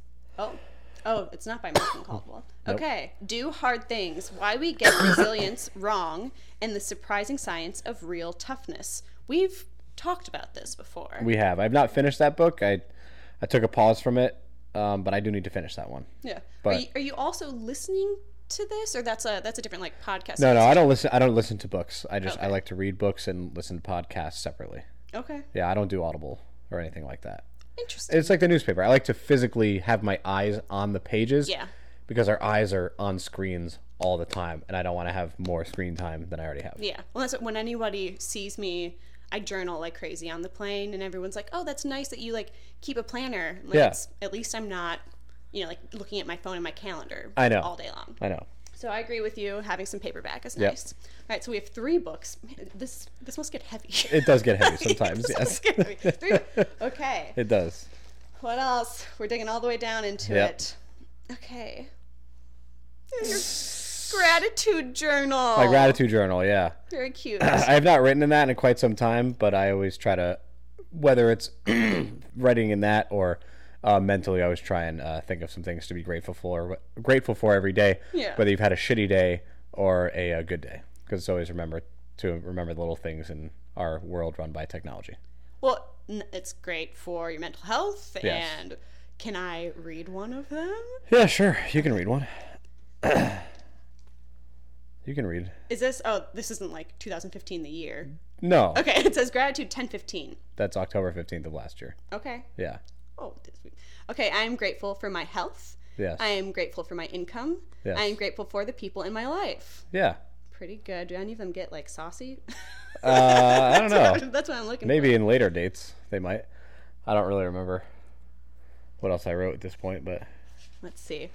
[SPEAKER 2] Oh, it's not by Malcolm Caldwell.
[SPEAKER 1] Nope.
[SPEAKER 2] Okay. Do Hard Things. Why We Get Resilience Wrong and the Surprising Science of Real Toughness. We've talked about this before.
[SPEAKER 1] We have. I've not finished that book. I took a pause from it, but I do need to finish that one.
[SPEAKER 2] Yeah.
[SPEAKER 1] But
[SPEAKER 2] are you also listening to this, or that's a different podcast?
[SPEAKER 1] No, I don't listen. I don't listen to books. I
[SPEAKER 2] Okay.
[SPEAKER 1] like to read books and listen to podcasts separately.
[SPEAKER 2] Okay.
[SPEAKER 1] Yeah, I don't do Audible or anything like that.
[SPEAKER 2] Interesting.
[SPEAKER 1] It's like the newspaper. I like to physically have my eyes on the pages.
[SPEAKER 2] Yeah.
[SPEAKER 1] Because our eyes are on screens all the time, and I don't want to have more screen time than I already have.
[SPEAKER 2] Yeah. Well, that's what, when anybody sees me, I journal like crazy on the plane, and everyone's like, "Oh, that's nice that you like keep a planner." Like,
[SPEAKER 1] Yeah.
[SPEAKER 2] At least I'm not, like looking at my phone and my calendar.
[SPEAKER 1] I know.
[SPEAKER 2] All day long.
[SPEAKER 1] I know.
[SPEAKER 2] So I agree with you. Having some paperback is
[SPEAKER 1] Yep.
[SPEAKER 2] nice. All right. So we have 3 books. Man, this must get heavy.
[SPEAKER 1] It does get heavy sometimes.
[SPEAKER 2] This
[SPEAKER 1] Yes.
[SPEAKER 2] must get heavy. 3. Okay.
[SPEAKER 1] It does.
[SPEAKER 2] What else? We're digging all the way down into
[SPEAKER 1] Yep.
[SPEAKER 2] it. Okay. Your gratitude journal.
[SPEAKER 1] My gratitude journal. Yeah.
[SPEAKER 2] Very cute.
[SPEAKER 1] I have not written in that in quite some time, but I always try to, whether it's writing in that or mentally, I always try and think of some things to be grateful for every day.
[SPEAKER 2] Yeah.
[SPEAKER 1] Whether you've had a shitty day or a good day, because it's always remember the little things in our world run by technology.
[SPEAKER 2] Well, it's great for your mental health.
[SPEAKER 1] Yes.
[SPEAKER 2] And can I read one of them?
[SPEAKER 1] Yeah, sure. You can read one. You can read.
[SPEAKER 2] Is this? Oh, this isn't like 2015, the year.
[SPEAKER 1] No.
[SPEAKER 2] Okay, it says gratitude 1015.
[SPEAKER 1] That's October 15th of last year.
[SPEAKER 2] Okay.
[SPEAKER 1] Yeah.
[SPEAKER 2] Oh, this week. Okay, I am grateful for my health.
[SPEAKER 1] Yes.
[SPEAKER 2] I am grateful for my income.
[SPEAKER 1] Yes.
[SPEAKER 2] I am grateful for the people in my life.
[SPEAKER 1] Yeah.
[SPEAKER 2] Pretty good. Do any of them get like saucy?
[SPEAKER 1] I don't know.
[SPEAKER 2] That's what I'm looking
[SPEAKER 1] Maybe
[SPEAKER 2] for.
[SPEAKER 1] in later dates they might. I don't really remember what else I wrote at this point, but
[SPEAKER 2] Let's see.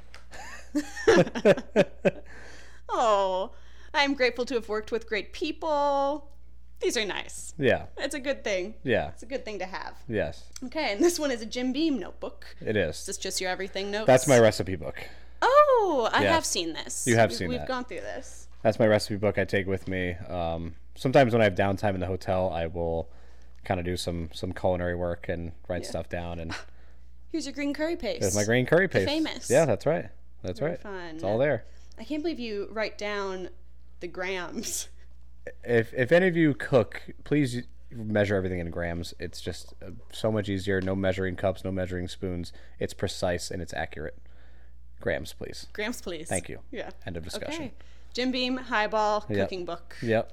[SPEAKER 2] Oh, I'm grateful to have worked with great people. These are nice.
[SPEAKER 1] yeah.
[SPEAKER 2] It's a good thing.
[SPEAKER 1] Yeah.
[SPEAKER 2] It's a good thing to have.
[SPEAKER 1] Yes.
[SPEAKER 2] Okay, and this one is a Jim Beam notebook.
[SPEAKER 1] It
[SPEAKER 2] Is
[SPEAKER 1] is.
[SPEAKER 2] this just your everything notes?
[SPEAKER 1] That's my recipe book.
[SPEAKER 2] Oh, I
[SPEAKER 1] Yes.
[SPEAKER 2] have seen this.
[SPEAKER 1] You have seen
[SPEAKER 2] We've
[SPEAKER 1] that.
[SPEAKER 2] gone through this.
[SPEAKER 1] That's my recipe book I take with me. Sometimes when I have downtime in the hotel, I will kind of do some culinary work and write stuff down. And
[SPEAKER 2] Here's your green curry paste.
[SPEAKER 1] there's my green curry paste.
[SPEAKER 2] famous.
[SPEAKER 1] Yeah, that's right. That's
[SPEAKER 2] Very
[SPEAKER 1] right.
[SPEAKER 2] fun.
[SPEAKER 1] It's all there.
[SPEAKER 2] I can't believe you write down the grams.
[SPEAKER 1] If any of you cook, please measure everything in grams. It's just so much easier. No measuring cups, no measuring spoons. It's precise and it's accurate. Grams, please.
[SPEAKER 2] Grams, please.
[SPEAKER 1] Thank you.
[SPEAKER 2] Yeah.
[SPEAKER 1] End of discussion.
[SPEAKER 2] Okay. Jim Beam, highball,
[SPEAKER 1] Yep.
[SPEAKER 2] cooking book.
[SPEAKER 1] Yep.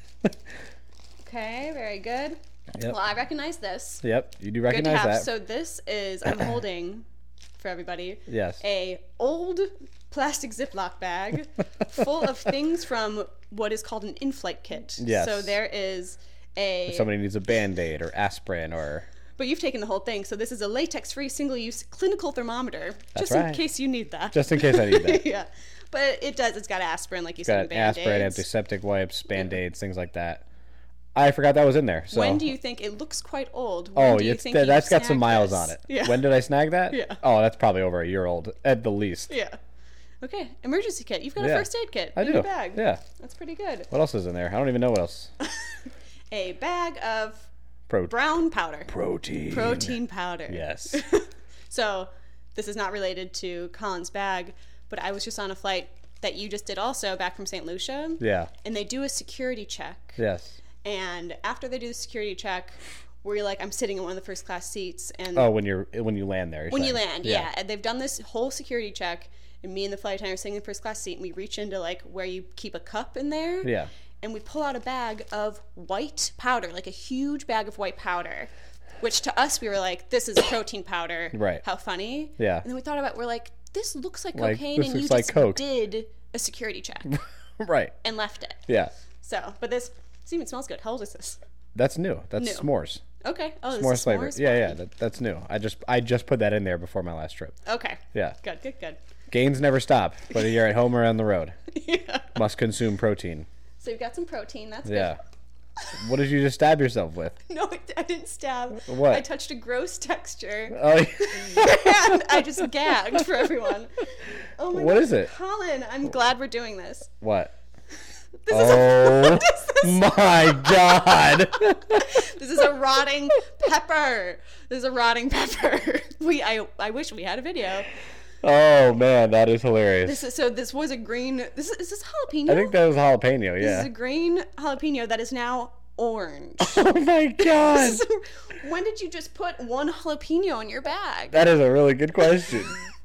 [SPEAKER 2] Okay, very good.
[SPEAKER 1] Yep.
[SPEAKER 2] Well, I recognize this.
[SPEAKER 1] Yep. You do
[SPEAKER 2] Good to
[SPEAKER 1] recognize
[SPEAKER 2] have.
[SPEAKER 1] that.
[SPEAKER 2] So this is, I'm holding, for everybody,
[SPEAKER 1] Yes.
[SPEAKER 2] a old plastic Ziploc bag full of things from what is called an in-flight kit.
[SPEAKER 1] Yes.
[SPEAKER 2] So there is a...
[SPEAKER 1] If somebody needs a Band-Aid or aspirin or...
[SPEAKER 2] But you've taken the whole thing. So this is a latex-free, single-use clinical thermometer.
[SPEAKER 1] That's
[SPEAKER 2] just in
[SPEAKER 1] right.
[SPEAKER 2] case you need that.
[SPEAKER 1] Just in case I need that.
[SPEAKER 2] Yeah. But it does. It's got aspirin, like you
[SPEAKER 1] Got
[SPEAKER 2] said, and Band-Aids.
[SPEAKER 1] aspirin, antiseptic wipes, Band-Aids, things like that. I forgot that was in there. So.
[SPEAKER 2] When do you think... It looks quite old. When
[SPEAKER 1] Oh,
[SPEAKER 2] do you
[SPEAKER 1] it's,
[SPEAKER 2] think you
[SPEAKER 1] that's got some
[SPEAKER 2] snagged
[SPEAKER 1] miles
[SPEAKER 2] this?
[SPEAKER 1] on it.
[SPEAKER 2] Yeah.
[SPEAKER 1] When did I snag that?
[SPEAKER 2] Yeah.
[SPEAKER 1] Oh, that's probably over a year old at the least.
[SPEAKER 2] Yeah. Okay. Emergency kit. You've got a
[SPEAKER 1] Yeah.
[SPEAKER 2] first aid kit
[SPEAKER 1] I
[SPEAKER 2] in
[SPEAKER 1] do.
[SPEAKER 2] your bag.
[SPEAKER 1] Yeah.
[SPEAKER 2] That's pretty good.
[SPEAKER 1] What else is in there? I don't even know what else.
[SPEAKER 2] A bag of
[SPEAKER 1] Protein.
[SPEAKER 2] brown powder.
[SPEAKER 1] Protein.
[SPEAKER 2] Protein powder.
[SPEAKER 1] Yes.
[SPEAKER 2] So, this is not related to Colin's bag, but I was just on a flight that you just did also back from St. Lucia.
[SPEAKER 1] Yeah.
[SPEAKER 2] And they do a security check.
[SPEAKER 1] Yes.
[SPEAKER 2] And after they do the security check, where you're like, I'm sitting in one of the first class seats. And
[SPEAKER 1] Oh, when you land there.
[SPEAKER 2] when you land, yeah. And they've done this whole security check, and me and the flight attendant are sitting in the first class seat, and we reach into like where you keep a cup in there.
[SPEAKER 1] Yeah.
[SPEAKER 2] And we pull out a bag of white powder, like a huge bag of white powder, which to us, we were like, this is protein powder.
[SPEAKER 1] Right.
[SPEAKER 2] How funny.
[SPEAKER 1] Yeah.
[SPEAKER 2] And then we thought about it, we're like, this looks like
[SPEAKER 1] Like,
[SPEAKER 2] cocaine,
[SPEAKER 1] this
[SPEAKER 2] and you
[SPEAKER 1] looks like
[SPEAKER 2] just
[SPEAKER 1] Coke.
[SPEAKER 2] did a security check
[SPEAKER 1] Right.
[SPEAKER 2] and left it.
[SPEAKER 1] Yeah.
[SPEAKER 2] So, but this even smells good. How old is this?
[SPEAKER 1] That's new. That's
[SPEAKER 2] New.
[SPEAKER 1] s'mores.
[SPEAKER 2] Okay. Oh, this
[SPEAKER 1] S'mores
[SPEAKER 2] is
[SPEAKER 1] flavor.
[SPEAKER 2] s'mores?
[SPEAKER 1] Yeah, that's new. I just put that in there before my last trip.
[SPEAKER 2] Okay.
[SPEAKER 1] Yeah.
[SPEAKER 2] Good, good, good.
[SPEAKER 1] Gains never stop, whether you're at home or on the road.
[SPEAKER 2] Yeah.
[SPEAKER 1] Must consume protein.
[SPEAKER 2] So you've got some protein. That's
[SPEAKER 1] Yeah. What did you just stab yourself with?
[SPEAKER 2] good. No, I didn't stab.
[SPEAKER 1] What?
[SPEAKER 2] I touched a gross texture.
[SPEAKER 1] Oh,
[SPEAKER 2] And I just gagged for everyone. Oh my
[SPEAKER 1] What
[SPEAKER 2] God.
[SPEAKER 1] is it?
[SPEAKER 2] Colin, I'm glad we're doing this.
[SPEAKER 1] what?
[SPEAKER 2] This is a,
[SPEAKER 1] Oh my God!
[SPEAKER 2] this is a rotting pepper. This is a rotting pepper. I wish we had a video.
[SPEAKER 1] Oh man, that is hilarious.
[SPEAKER 2] This was a green. Is this jalapeno?
[SPEAKER 1] I think that was jalapeno.
[SPEAKER 2] This
[SPEAKER 1] Yeah.
[SPEAKER 2] is a green jalapeno that is now orange.
[SPEAKER 1] Oh my God!
[SPEAKER 2] When did you just put one jalapeno in your bag?
[SPEAKER 1] That is a really good question.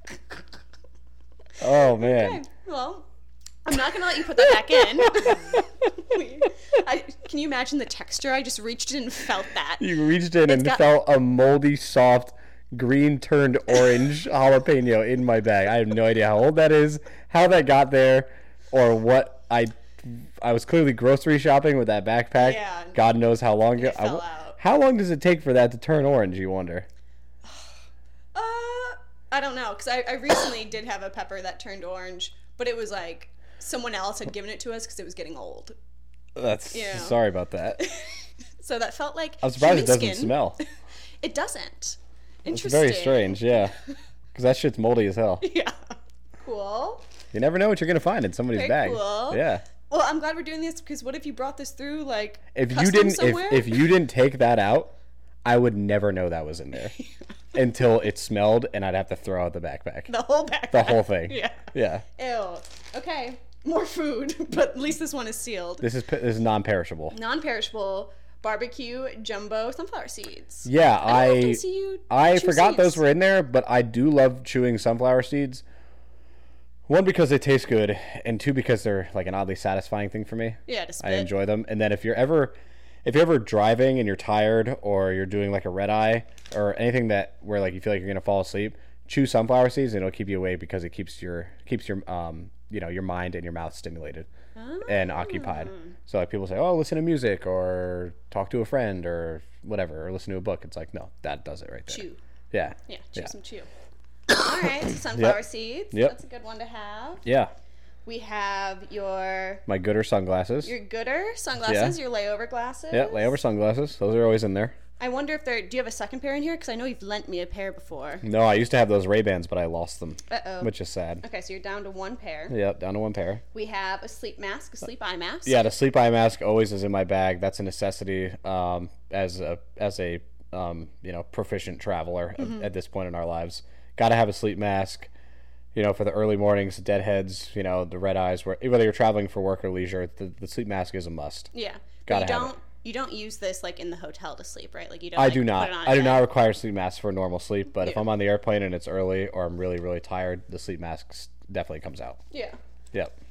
[SPEAKER 1] Oh man.
[SPEAKER 2] Okay, well, I'm not gonna let you put that back in. Can you imagine the texture? I just reached in and felt that.
[SPEAKER 1] You reached in and
[SPEAKER 2] got-
[SPEAKER 1] felt a moldy, soft, green turned orange jalapeno in my bag. I have no idea how old that is, how that got there, or what. I was clearly grocery shopping with that backpack.
[SPEAKER 2] Yeah.
[SPEAKER 1] God knows how long ago.
[SPEAKER 2] It fell out.
[SPEAKER 1] How long does it take for that to turn orange, you wonder?
[SPEAKER 2] I don't know, because I recently did have a pepper that turned orange, but it was like someone else had given it to us because it was getting old.
[SPEAKER 1] That's
[SPEAKER 2] Yeah.
[SPEAKER 1] sorry about that.
[SPEAKER 2] So that felt like
[SPEAKER 1] I'm surprised it
[SPEAKER 2] human
[SPEAKER 1] doesn't
[SPEAKER 2] skin.
[SPEAKER 1] smell.
[SPEAKER 2] It doesn't.
[SPEAKER 1] It's
[SPEAKER 2] Interesting.
[SPEAKER 1] very strange, yeah. Because that shit's moldy as hell.
[SPEAKER 2] Yeah. Cool.
[SPEAKER 1] You never know what you're gonna find in somebody's
[SPEAKER 2] Very
[SPEAKER 1] bag.
[SPEAKER 2] cool.
[SPEAKER 1] Yeah.
[SPEAKER 2] Well, I'm glad we're doing this because what if you brought this through like
[SPEAKER 1] If you
[SPEAKER 2] customs
[SPEAKER 1] didn't,
[SPEAKER 2] somewhere?
[SPEAKER 1] if you didn't take that out, I would never know that was in there until it smelled, and I'd have to throw out the backpack,
[SPEAKER 2] the whole backpack.
[SPEAKER 1] the whole thing.
[SPEAKER 2] Yeah.
[SPEAKER 1] Yeah.
[SPEAKER 2] Ew. Okay. More food, but at least this one is sealed.
[SPEAKER 1] This is non-perishable.
[SPEAKER 2] Non-perishable barbecue jumbo sunflower seeds.
[SPEAKER 1] Yeah,
[SPEAKER 2] I don't often see you
[SPEAKER 1] I
[SPEAKER 2] chew
[SPEAKER 1] forgot those
[SPEAKER 2] seeds.
[SPEAKER 1] were in there, but I do love chewing sunflower seeds. One, because they taste good, and two, because they're like an oddly satisfying thing for me.
[SPEAKER 2] Yeah, to spit.
[SPEAKER 1] I enjoy them. And then if you're ever driving and you're tired, or you're doing like a red eye or anything that where like you feel like you're gonna fall asleep, chew sunflower seeds and it'll keep you awake because it keeps your your mind and your mouth stimulated and occupied. So like people say, oh, listen to music or talk to a friend or whatever, or listen to a book. It's like, no, that does it right there.
[SPEAKER 2] Chew.
[SPEAKER 1] Yeah.
[SPEAKER 2] Yeah, chew
[SPEAKER 1] Yeah.
[SPEAKER 2] some chew. All right, sunflower seeds.
[SPEAKER 1] Yep.
[SPEAKER 2] That's a good one to have.
[SPEAKER 1] Yeah.
[SPEAKER 2] We have your
[SPEAKER 1] My Gooder sunglasses.
[SPEAKER 2] Gooder sunglasses, your layover glasses.
[SPEAKER 1] Yeah, layover sunglasses. Those are always in there.
[SPEAKER 2] I wonder if they're. Do you have a second pair in here? Because I know you've lent me a pair before.
[SPEAKER 1] No, I used to have those Ray-Bans, but I lost them,
[SPEAKER 2] Uh-oh.
[SPEAKER 1] which is sad.
[SPEAKER 2] Okay, so you're down to one pair.
[SPEAKER 1] Yep, down to one pair.
[SPEAKER 2] We have a sleep mask, a sleep eye mask.
[SPEAKER 1] Yeah, the sleep eye mask always is in my bag. That's a necessity as a proficient traveler at this point in our lives. Got to have a sleep mask. For the early mornings, the deadheads, the red eyes. Whether you're traveling for work or leisure, the sleep mask is a must.
[SPEAKER 2] Yeah.
[SPEAKER 1] Gotta
[SPEAKER 2] But
[SPEAKER 1] have it.
[SPEAKER 2] you don't use this like in the hotel to sleep, right? Like you don't.
[SPEAKER 1] I
[SPEAKER 2] like,
[SPEAKER 1] do
[SPEAKER 2] put
[SPEAKER 1] not.
[SPEAKER 2] it on
[SPEAKER 1] I do
[SPEAKER 2] bed.
[SPEAKER 1] not require sleep masks for normal sleep. But if
[SPEAKER 2] Yeah.
[SPEAKER 1] I'm on the airplane and it's early or I'm really, really tired, the sleep mask definitely comes out.
[SPEAKER 2] Yeah.
[SPEAKER 1] Yep.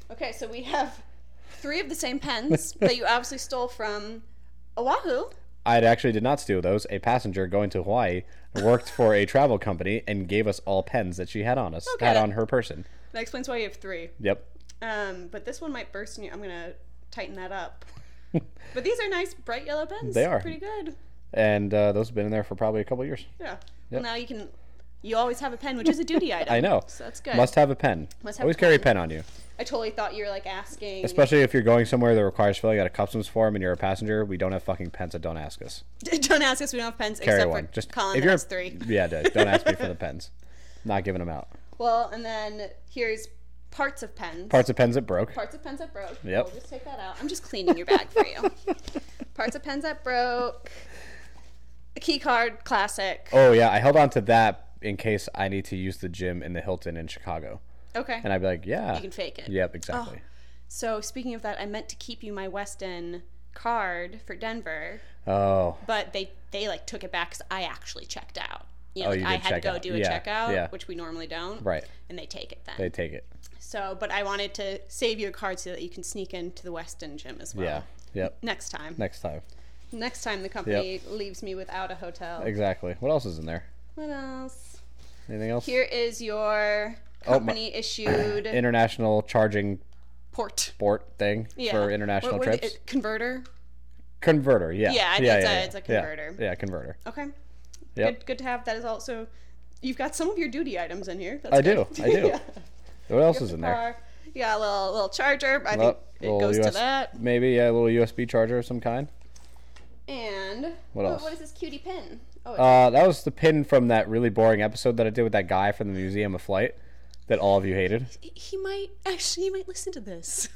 [SPEAKER 2] Okay, so we have 3 of the same pens that you obviously stole from Oahu.
[SPEAKER 1] I actually did not steal those. A passenger going to Hawaii worked for a travel company and gave us all pens that she had on us,
[SPEAKER 2] Okay.
[SPEAKER 1] had on her person.
[SPEAKER 2] That explains why you have 3.
[SPEAKER 1] Yep.
[SPEAKER 2] But this one might burst in you. I'm going to tighten that up. But these are nice bright yellow pens.
[SPEAKER 1] They are.
[SPEAKER 2] Pretty good.
[SPEAKER 1] And those have been in there for probably a couple years.
[SPEAKER 2] Yeah.
[SPEAKER 1] Yep.
[SPEAKER 2] Well, now you always have a pen, which is a duty item.
[SPEAKER 1] I know.
[SPEAKER 2] So that's good.
[SPEAKER 1] Must have a pen.
[SPEAKER 2] Must have
[SPEAKER 1] Always
[SPEAKER 2] a
[SPEAKER 1] carry a
[SPEAKER 2] pen.
[SPEAKER 1] pen on you.
[SPEAKER 2] I totally thought you were like asking.
[SPEAKER 1] Especially if you're going somewhere that requires filling out a customs form and you're a passenger. We don't have fucking pens, so don't ask us.
[SPEAKER 2] Don't ask us. We don't have pens
[SPEAKER 1] Carry
[SPEAKER 2] except
[SPEAKER 1] one.
[SPEAKER 2] for
[SPEAKER 1] Just
[SPEAKER 2] Colin
[SPEAKER 1] if
[SPEAKER 2] that
[SPEAKER 1] you're
[SPEAKER 2] has 3.
[SPEAKER 1] Yeah, don't ask me for the pens. Not giving them out.
[SPEAKER 2] Well, and then here's parts of pens.
[SPEAKER 1] Parts of pens that broke.
[SPEAKER 2] Parts of pens that broke.
[SPEAKER 1] Yep.
[SPEAKER 2] We'll just take that out. I'm just cleaning your bag for you. Parts of pens that broke. A key card, classic.
[SPEAKER 1] Oh yeah, I held on to that in case I need to use the gym in the Hilton in Chicago.
[SPEAKER 2] Okay.
[SPEAKER 1] And I'd be like, yeah.
[SPEAKER 2] You can fake it.
[SPEAKER 1] Yep, exactly.
[SPEAKER 2] So speaking of that, I meant to keep you my Westin card for Denver,
[SPEAKER 1] Oh.
[SPEAKER 2] but they like took it back because I actually checked out. You know,
[SPEAKER 1] Oh,
[SPEAKER 2] like
[SPEAKER 1] you
[SPEAKER 2] I
[SPEAKER 1] did
[SPEAKER 2] had to
[SPEAKER 1] check
[SPEAKER 2] go
[SPEAKER 1] out.
[SPEAKER 2] do a
[SPEAKER 1] Yeah,
[SPEAKER 2] checkout,
[SPEAKER 1] yeah.
[SPEAKER 2] which we normally don't.
[SPEAKER 1] Right.
[SPEAKER 2] And they take it then.
[SPEAKER 1] They take it.
[SPEAKER 2] So, but I wanted to save you a card so that you can sneak into the Westin gym as well.
[SPEAKER 1] Yeah. Yep.
[SPEAKER 2] Next time.
[SPEAKER 1] Next time.
[SPEAKER 2] Next time the company leaves me without a hotel.
[SPEAKER 1] Exactly. What else is in there?
[SPEAKER 2] What else?
[SPEAKER 1] Anything else?
[SPEAKER 2] Here is your company issued
[SPEAKER 1] International charging
[SPEAKER 2] port.
[SPEAKER 1] port thing for international
[SPEAKER 2] What
[SPEAKER 1] trips.
[SPEAKER 2] Converter.
[SPEAKER 1] Converter, yeah.
[SPEAKER 2] Yeah, it's a converter.
[SPEAKER 1] Yeah, converter.
[SPEAKER 2] Okay.
[SPEAKER 1] Yep.
[SPEAKER 2] Good to have. That is also. You've got some of your duty items in here. That's
[SPEAKER 1] I
[SPEAKER 2] good.
[SPEAKER 1] do.
[SPEAKER 2] Yeah.
[SPEAKER 1] What else
[SPEAKER 2] You
[SPEAKER 1] is
[SPEAKER 2] have
[SPEAKER 1] in
[SPEAKER 2] the
[SPEAKER 1] there?
[SPEAKER 2] car. You got a little charger. I
[SPEAKER 1] Well,
[SPEAKER 2] think it
[SPEAKER 1] little
[SPEAKER 2] goes to
[SPEAKER 1] US
[SPEAKER 2] that.
[SPEAKER 1] Maybe, yeah, a little USB charger of some kind.
[SPEAKER 2] And
[SPEAKER 1] What else?
[SPEAKER 2] What is this cutie pin? Oh,
[SPEAKER 1] That was the pin from that really boring episode that I did with that guy from the Museum of Flight that all of you hated.
[SPEAKER 2] he might listen to this.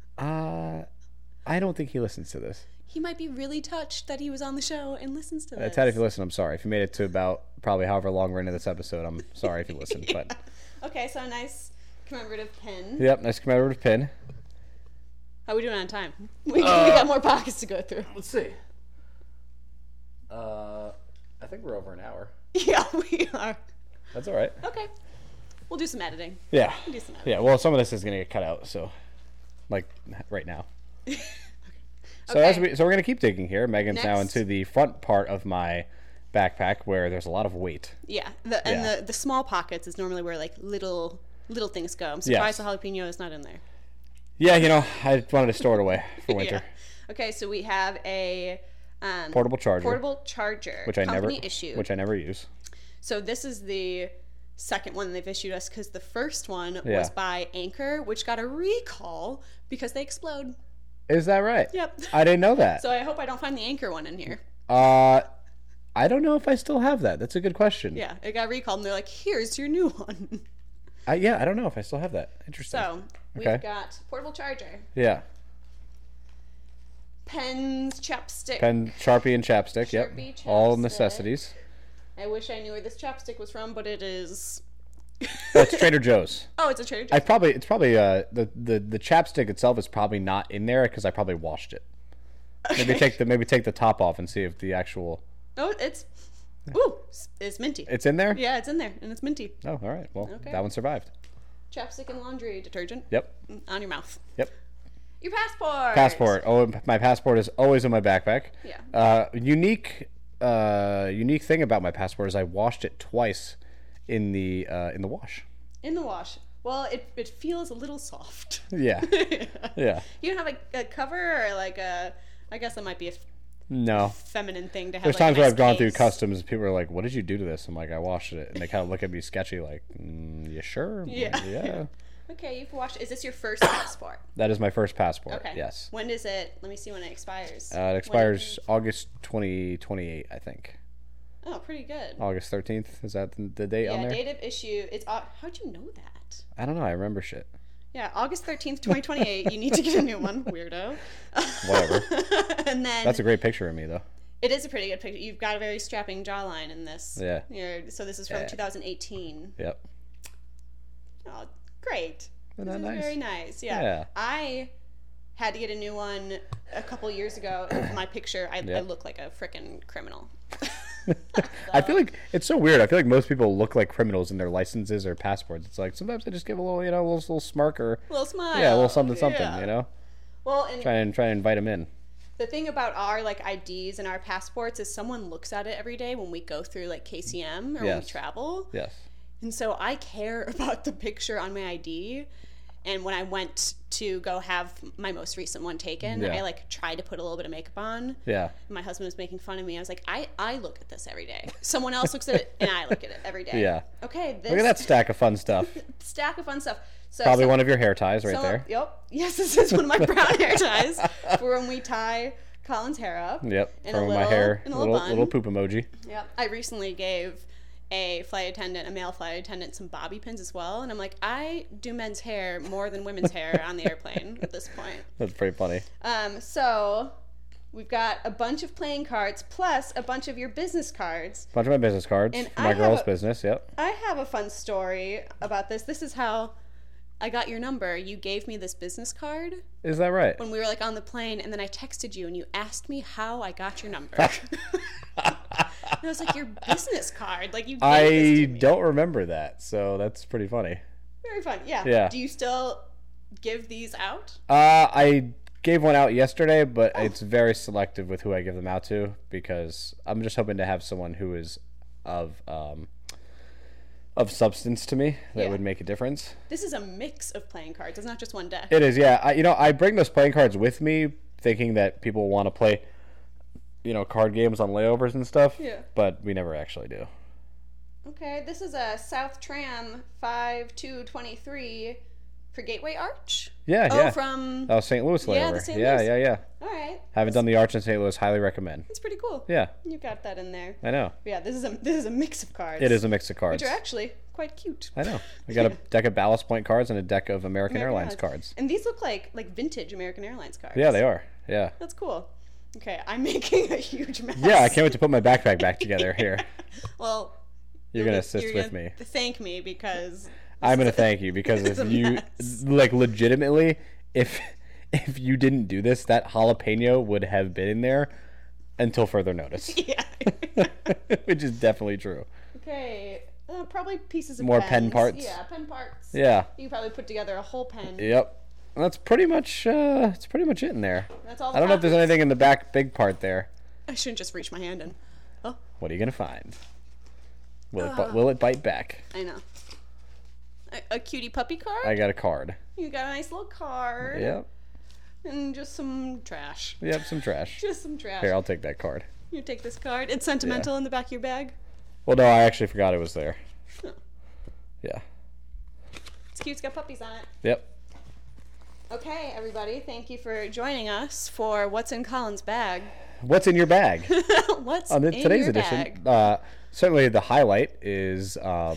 [SPEAKER 1] I don't think he listens to this.
[SPEAKER 2] He might be really touched that he was on the show and listens to this.
[SPEAKER 1] Ted, if you listen, I'm sorry. If you made it to about probably however long we're into this episode, I'm sorry if you listened.
[SPEAKER 2] Yeah.
[SPEAKER 1] But
[SPEAKER 2] Okay, so a nice commemorative pin.
[SPEAKER 1] yep, nice commemorative pin.
[SPEAKER 2] How are we doing on time? We got more pockets to go through.
[SPEAKER 1] Let's see. I think we're over an hour.
[SPEAKER 2] Yeah, we are.
[SPEAKER 1] That's all right.
[SPEAKER 2] Okay. We'll do some editing.
[SPEAKER 1] Yeah.
[SPEAKER 2] We'll do some editing.
[SPEAKER 1] Yeah. Well, some of this is gonna get cut out, so like right now. So
[SPEAKER 2] Okay.
[SPEAKER 1] so we're gonna keep digging here. Megan's now
[SPEAKER 2] Next.
[SPEAKER 1] into the front part of my backpack where there's a lot of weight.
[SPEAKER 2] Yeah. The small pockets is normally where like little things go. I'm
[SPEAKER 1] Yes.
[SPEAKER 2] surprised the jalapeno is not in there.
[SPEAKER 1] Yeah, I wanted to store it away for winter.
[SPEAKER 2] Yeah. Okay, so we have a
[SPEAKER 1] Portable charger,
[SPEAKER 2] which I company issued.
[SPEAKER 1] which I never use.
[SPEAKER 2] So this is the second one they've issued us because the first one
[SPEAKER 1] Yeah.
[SPEAKER 2] was by Anchor, which got a recall because they explode.
[SPEAKER 1] Is that right?
[SPEAKER 2] Yep.
[SPEAKER 1] I didn't know that.
[SPEAKER 2] So I hope I don't find the Anchor one in here.
[SPEAKER 1] I don't know if I still have that. That's a good question.
[SPEAKER 2] Yeah, it got recalled and they're like, here's your new one.
[SPEAKER 1] I don't know if I still have that. Interesting.
[SPEAKER 2] So we've
[SPEAKER 1] Okay.
[SPEAKER 2] got portable charger,
[SPEAKER 1] Yeah.
[SPEAKER 2] pens, chapstick.
[SPEAKER 1] Pen, Sharpie, and chapstick. Yep.
[SPEAKER 2] Sharpie,
[SPEAKER 1] All
[SPEAKER 2] chapstick.
[SPEAKER 1] necessities.
[SPEAKER 2] I wish I knew where this chapstick was from, but it is.
[SPEAKER 1] That's Trader Joe's.
[SPEAKER 2] Oh, it's a Trader Joe's.
[SPEAKER 1] It's probably the chapstick itself is probably not in there because I probably washed it. Maybe take the top off and see if the actual.
[SPEAKER 2] Oh, it's minty.
[SPEAKER 1] It's in there.
[SPEAKER 2] Yeah, it's in there, and it's minty.
[SPEAKER 1] Oh, all right. Well,
[SPEAKER 2] Okay.
[SPEAKER 1] that one survived.
[SPEAKER 2] Chapstick and laundry detergent.
[SPEAKER 1] Yep.
[SPEAKER 2] On your mouth.
[SPEAKER 1] Yep.
[SPEAKER 2] Your passport.
[SPEAKER 1] Passport. Oh, my passport is always in my backpack.
[SPEAKER 2] Yeah.
[SPEAKER 1] Unique thing about my passport is I washed it twice in the wash.
[SPEAKER 2] In the wash. Well, it feels a little soft.
[SPEAKER 1] Yeah. Yeah.
[SPEAKER 2] You don't have like a cover or like a. I guess that might be a
[SPEAKER 1] No.
[SPEAKER 2] feminine thing to have.
[SPEAKER 1] There's
[SPEAKER 2] like,
[SPEAKER 1] times
[SPEAKER 2] a
[SPEAKER 1] where
[SPEAKER 2] nice
[SPEAKER 1] I've gone through
[SPEAKER 2] case.
[SPEAKER 1] customs and people are like, "What did you do to this?" I'm like, "I washed it," and they kind of look at me sketchy, like, "You sure?"
[SPEAKER 2] Yeah.
[SPEAKER 1] Yeah.
[SPEAKER 2] Okay, you've washed. Is this your first passport?
[SPEAKER 1] That is my first passport.
[SPEAKER 2] Okay.
[SPEAKER 1] Yes.
[SPEAKER 2] When is it? Let me see when it expires.
[SPEAKER 1] It expires August 2028, I think.
[SPEAKER 2] Oh, pretty good.
[SPEAKER 1] August 13th. Is that the date on
[SPEAKER 2] Yeah,
[SPEAKER 1] there?
[SPEAKER 2] date of issue. It's how'd you know that?
[SPEAKER 1] I don't know. I remember shit.
[SPEAKER 2] Yeah, August 13th, 2028. You need to get a new one, weirdo.
[SPEAKER 1] Whatever.
[SPEAKER 2] And then
[SPEAKER 1] That's a great picture of me, though.
[SPEAKER 2] it is a pretty good picture. You've got a very strapping jawline in this.
[SPEAKER 1] Yeah.
[SPEAKER 2] So this is from
[SPEAKER 1] Yeah.
[SPEAKER 2] 2018.
[SPEAKER 1] Yep.
[SPEAKER 2] Oh, great.
[SPEAKER 1] Isn't
[SPEAKER 2] This
[SPEAKER 1] that
[SPEAKER 2] is
[SPEAKER 1] nice?
[SPEAKER 2] very nice. Yeah.
[SPEAKER 1] Yeah.
[SPEAKER 2] I had to get a new one a couple years ago. In my picture, I
[SPEAKER 1] Yep.
[SPEAKER 2] look like a frickin' criminal.
[SPEAKER 1] I feel like it's so weird. I feel like most people look like criminals in their licenses or passports. It's like sometimes they just give a little, you know, a little smirk or
[SPEAKER 2] a little smile.
[SPEAKER 1] yeah, a little something,
[SPEAKER 2] Yeah.
[SPEAKER 1] you know.
[SPEAKER 2] Well, and
[SPEAKER 1] Try and invite them in.
[SPEAKER 2] the thing about our like IDs and our passports is someone looks at it every day when we go through like KCM or when we
[SPEAKER 1] Yes.
[SPEAKER 2] travel.
[SPEAKER 1] Yes.
[SPEAKER 2] And so I care about the picture on my ID. And when I went to go have my most recent one taken,
[SPEAKER 1] Yeah.
[SPEAKER 2] I like tried to put a little bit of makeup on.
[SPEAKER 1] Yeah.
[SPEAKER 2] My husband was making fun of me. I was like, I look at this every day. Someone else looks at it, and I look at it every day.
[SPEAKER 1] Yeah.
[SPEAKER 2] Okay, this
[SPEAKER 1] Look at that stack of fun stuff.
[SPEAKER 2] stack of fun stuff. So
[SPEAKER 1] Probably
[SPEAKER 2] some-
[SPEAKER 1] one of your hair ties right
[SPEAKER 2] some-
[SPEAKER 1] there.
[SPEAKER 2] Yep. Yes, this is one of my brown hair ties for when we tie Colin's hair up.
[SPEAKER 1] Yep.
[SPEAKER 2] In a
[SPEAKER 1] From my
[SPEAKER 2] little-
[SPEAKER 1] hair,
[SPEAKER 2] in a little bun.
[SPEAKER 1] little poop emoji.
[SPEAKER 2] Yep. I recently gave a male flight attendant, some bobby pins as well, and I'm like, I do men's hair more than women's hair on the airplane at this point.
[SPEAKER 1] That's pretty funny.
[SPEAKER 2] So we've got a bunch of playing cards plus a bunch of your business cards.
[SPEAKER 1] Bunch of my business cards
[SPEAKER 2] And
[SPEAKER 1] for
[SPEAKER 2] I
[SPEAKER 1] my
[SPEAKER 2] have
[SPEAKER 1] girl's
[SPEAKER 2] a-
[SPEAKER 1] business. Yep.
[SPEAKER 2] I have a fun story about this. This is how I got your number. You gave me this business card
[SPEAKER 1] Is that right?
[SPEAKER 2] when we were like on the plane, and then I texted you and you asked me how I got your number. And I was like, your business card, like you gave this
[SPEAKER 1] I
[SPEAKER 2] to me.
[SPEAKER 1] don't remember that, so that's pretty funny.
[SPEAKER 2] Very fun. Yeah.
[SPEAKER 1] Yeah.
[SPEAKER 2] Do you still give these out?
[SPEAKER 1] I gave one out yesterday, but
[SPEAKER 2] Oh.
[SPEAKER 1] it's very selective with who I give them out to because I'm just hoping to have someone who is of substance to me that
[SPEAKER 2] Yeah.
[SPEAKER 1] would make a difference.
[SPEAKER 2] This is a mix of playing cards. It's not just one deck.
[SPEAKER 1] It is, yeah. I bring those playing cards with me, thinking that people want to play, card games on layovers and stuff.
[SPEAKER 2] Yeah.
[SPEAKER 1] But we never actually do.
[SPEAKER 2] Okay, this is a South Tram 5223 for Gateway Arch.
[SPEAKER 1] Yeah,
[SPEAKER 2] Oh,
[SPEAKER 1] yeah.
[SPEAKER 2] from
[SPEAKER 1] That was St. Louis layover.
[SPEAKER 2] Yeah, the St.
[SPEAKER 1] Yeah,
[SPEAKER 2] Louis.
[SPEAKER 1] yeah.
[SPEAKER 2] all right.
[SPEAKER 1] Haven't done the Arch in St. Louis. Highly recommend.
[SPEAKER 2] It's pretty cool.
[SPEAKER 1] Yeah,
[SPEAKER 2] You got that in there.
[SPEAKER 1] I know.
[SPEAKER 2] Yeah, this is a mix of cards.
[SPEAKER 1] It is a mix of cards.
[SPEAKER 2] Which are actually quite cute.
[SPEAKER 1] I know. We got a deck of Ballast Point cards and a deck of American Airlines
[SPEAKER 2] American
[SPEAKER 1] cards.
[SPEAKER 2] And these look like vintage American Airlines cards.
[SPEAKER 1] Yeah, they are. Yeah.
[SPEAKER 2] That's cool. Okay, I'm making a huge mess.
[SPEAKER 1] Yeah, I can't wait to put my backpack back together here.
[SPEAKER 2] Well,
[SPEAKER 1] You're going to assist with
[SPEAKER 2] gonna
[SPEAKER 1] me.
[SPEAKER 2] Thank me because
[SPEAKER 1] I'm going to thank you because
[SPEAKER 2] It's
[SPEAKER 1] if
[SPEAKER 2] a
[SPEAKER 1] you,
[SPEAKER 2] mess.
[SPEAKER 1] like, legitimately, if you didn't do this, that jalapeno would have been in there until further notice.
[SPEAKER 2] yeah.
[SPEAKER 1] Which is definitely true.
[SPEAKER 2] Okay, probably pieces of
[SPEAKER 1] More pen
[SPEAKER 2] pens.
[SPEAKER 1] parts?
[SPEAKER 2] Yeah, pen parts.
[SPEAKER 1] Yeah.
[SPEAKER 2] You can probably put together a whole pen.
[SPEAKER 1] Yep. That's pretty much it in there.
[SPEAKER 2] That's all. The
[SPEAKER 1] I don't know if there's
[SPEAKER 2] copies.
[SPEAKER 1] anything in the back big part there.
[SPEAKER 2] I shouldn't just reach my hand in. Oh,
[SPEAKER 1] What are you going to find? Will it bite back?
[SPEAKER 2] I know. A cutie puppy card.
[SPEAKER 1] I got a card.
[SPEAKER 2] You got a nice little card.
[SPEAKER 1] Yep.
[SPEAKER 2] And just some trash.
[SPEAKER 1] Yep, some trash.
[SPEAKER 2] Just some trash.
[SPEAKER 1] Here, I'll take that card.
[SPEAKER 2] You take this card. It's sentimental in the back of your bag.
[SPEAKER 1] Well, no, I actually forgot it was there.
[SPEAKER 2] Oh.
[SPEAKER 1] Yeah.
[SPEAKER 2] It's cute. It's got puppies on it.
[SPEAKER 1] Yep.
[SPEAKER 2] Okay, everybody. Thank you for joining us for What's in Colin's Bag.
[SPEAKER 1] What's in your bag?
[SPEAKER 2] What's
[SPEAKER 1] On
[SPEAKER 2] in
[SPEAKER 1] today's
[SPEAKER 2] your
[SPEAKER 1] edition,
[SPEAKER 2] bag?
[SPEAKER 1] certainly the highlight is,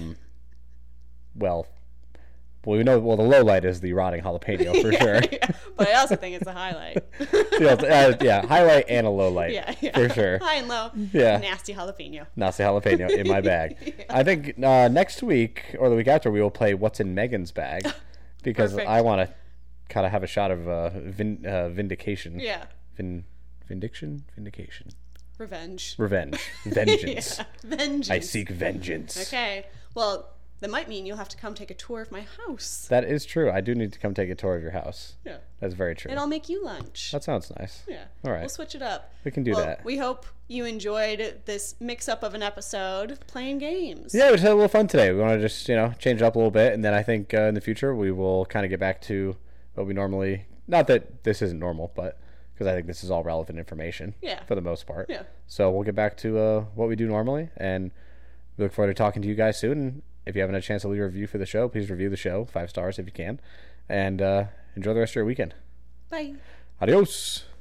[SPEAKER 1] we know, the low light is the rotting jalapeno for sure.
[SPEAKER 2] Yeah, but I also think it's a highlight.
[SPEAKER 1] Yeah, highlight and a low light
[SPEAKER 2] Yeah, yeah.
[SPEAKER 1] for sure.
[SPEAKER 2] High and low.
[SPEAKER 1] Yeah.
[SPEAKER 2] Nasty jalapeno.
[SPEAKER 1] Nasi jalapeno in my bag.
[SPEAKER 2] Yeah.
[SPEAKER 1] I think next week or the week after we will play What's in Megan's bag because
[SPEAKER 2] Perfect.
[SPEAKER 1] I want to kind of have a shot of vindication.
[SPEAKER 2] Yeah.
[SPEAKER 1] Vindication?
[SPEAKER 2] Revenge.
[SPEAKER 1] Revenge. Vengeance.
[SPEAKER 2] Yeah. Vengeance.
[SPEAKER 1] I seek vengeance.
[SPEAKER 2] Okay. Well, that might mean you'll have to come take a tour of my house.
[SPEAKER 1] That is true. I do need to come take a tour of your house.
[SPEAKER 2] Yeah.
[SPEAKER 1] That's very true.
[SPEAKER 2] And I'll make you lunch.
[SPEAKER 1] That sounds nice.
[SPEAKER 2] Yeah.
[SPEAKER 1] All right.
[SPEAKER 2] We'll switch it up.
[SPEAKER 1] We can do
[SPEAKER 2] Well,
[SPEAKER 1] that.
[SPEAKER 2] we hope you enjoyed this mix-up of an episode playing games.
[SPEAKER 1] Yeah, we just had a little fun today. We want to just, change it up a little bit. And then I think in the future we will kind of get back to what we normally... Not that this isn't normal, but... Because I think this is all relevant information.
[SPEAKER 2] Yeah.
[SPEAKER 1] For the most part.
[SPEAKER 2] Yeah.
[SPEAKER 1] So we'll get back to what we do normally. And we look forward to talking to you guys soon. And if you haven't had a chance to leave a review for the show, please review the show. 5 stars if you can. And enjoy the rest of your weekend.
[SPEAKER 2] Bye.
[SPEAKER 1] Adios.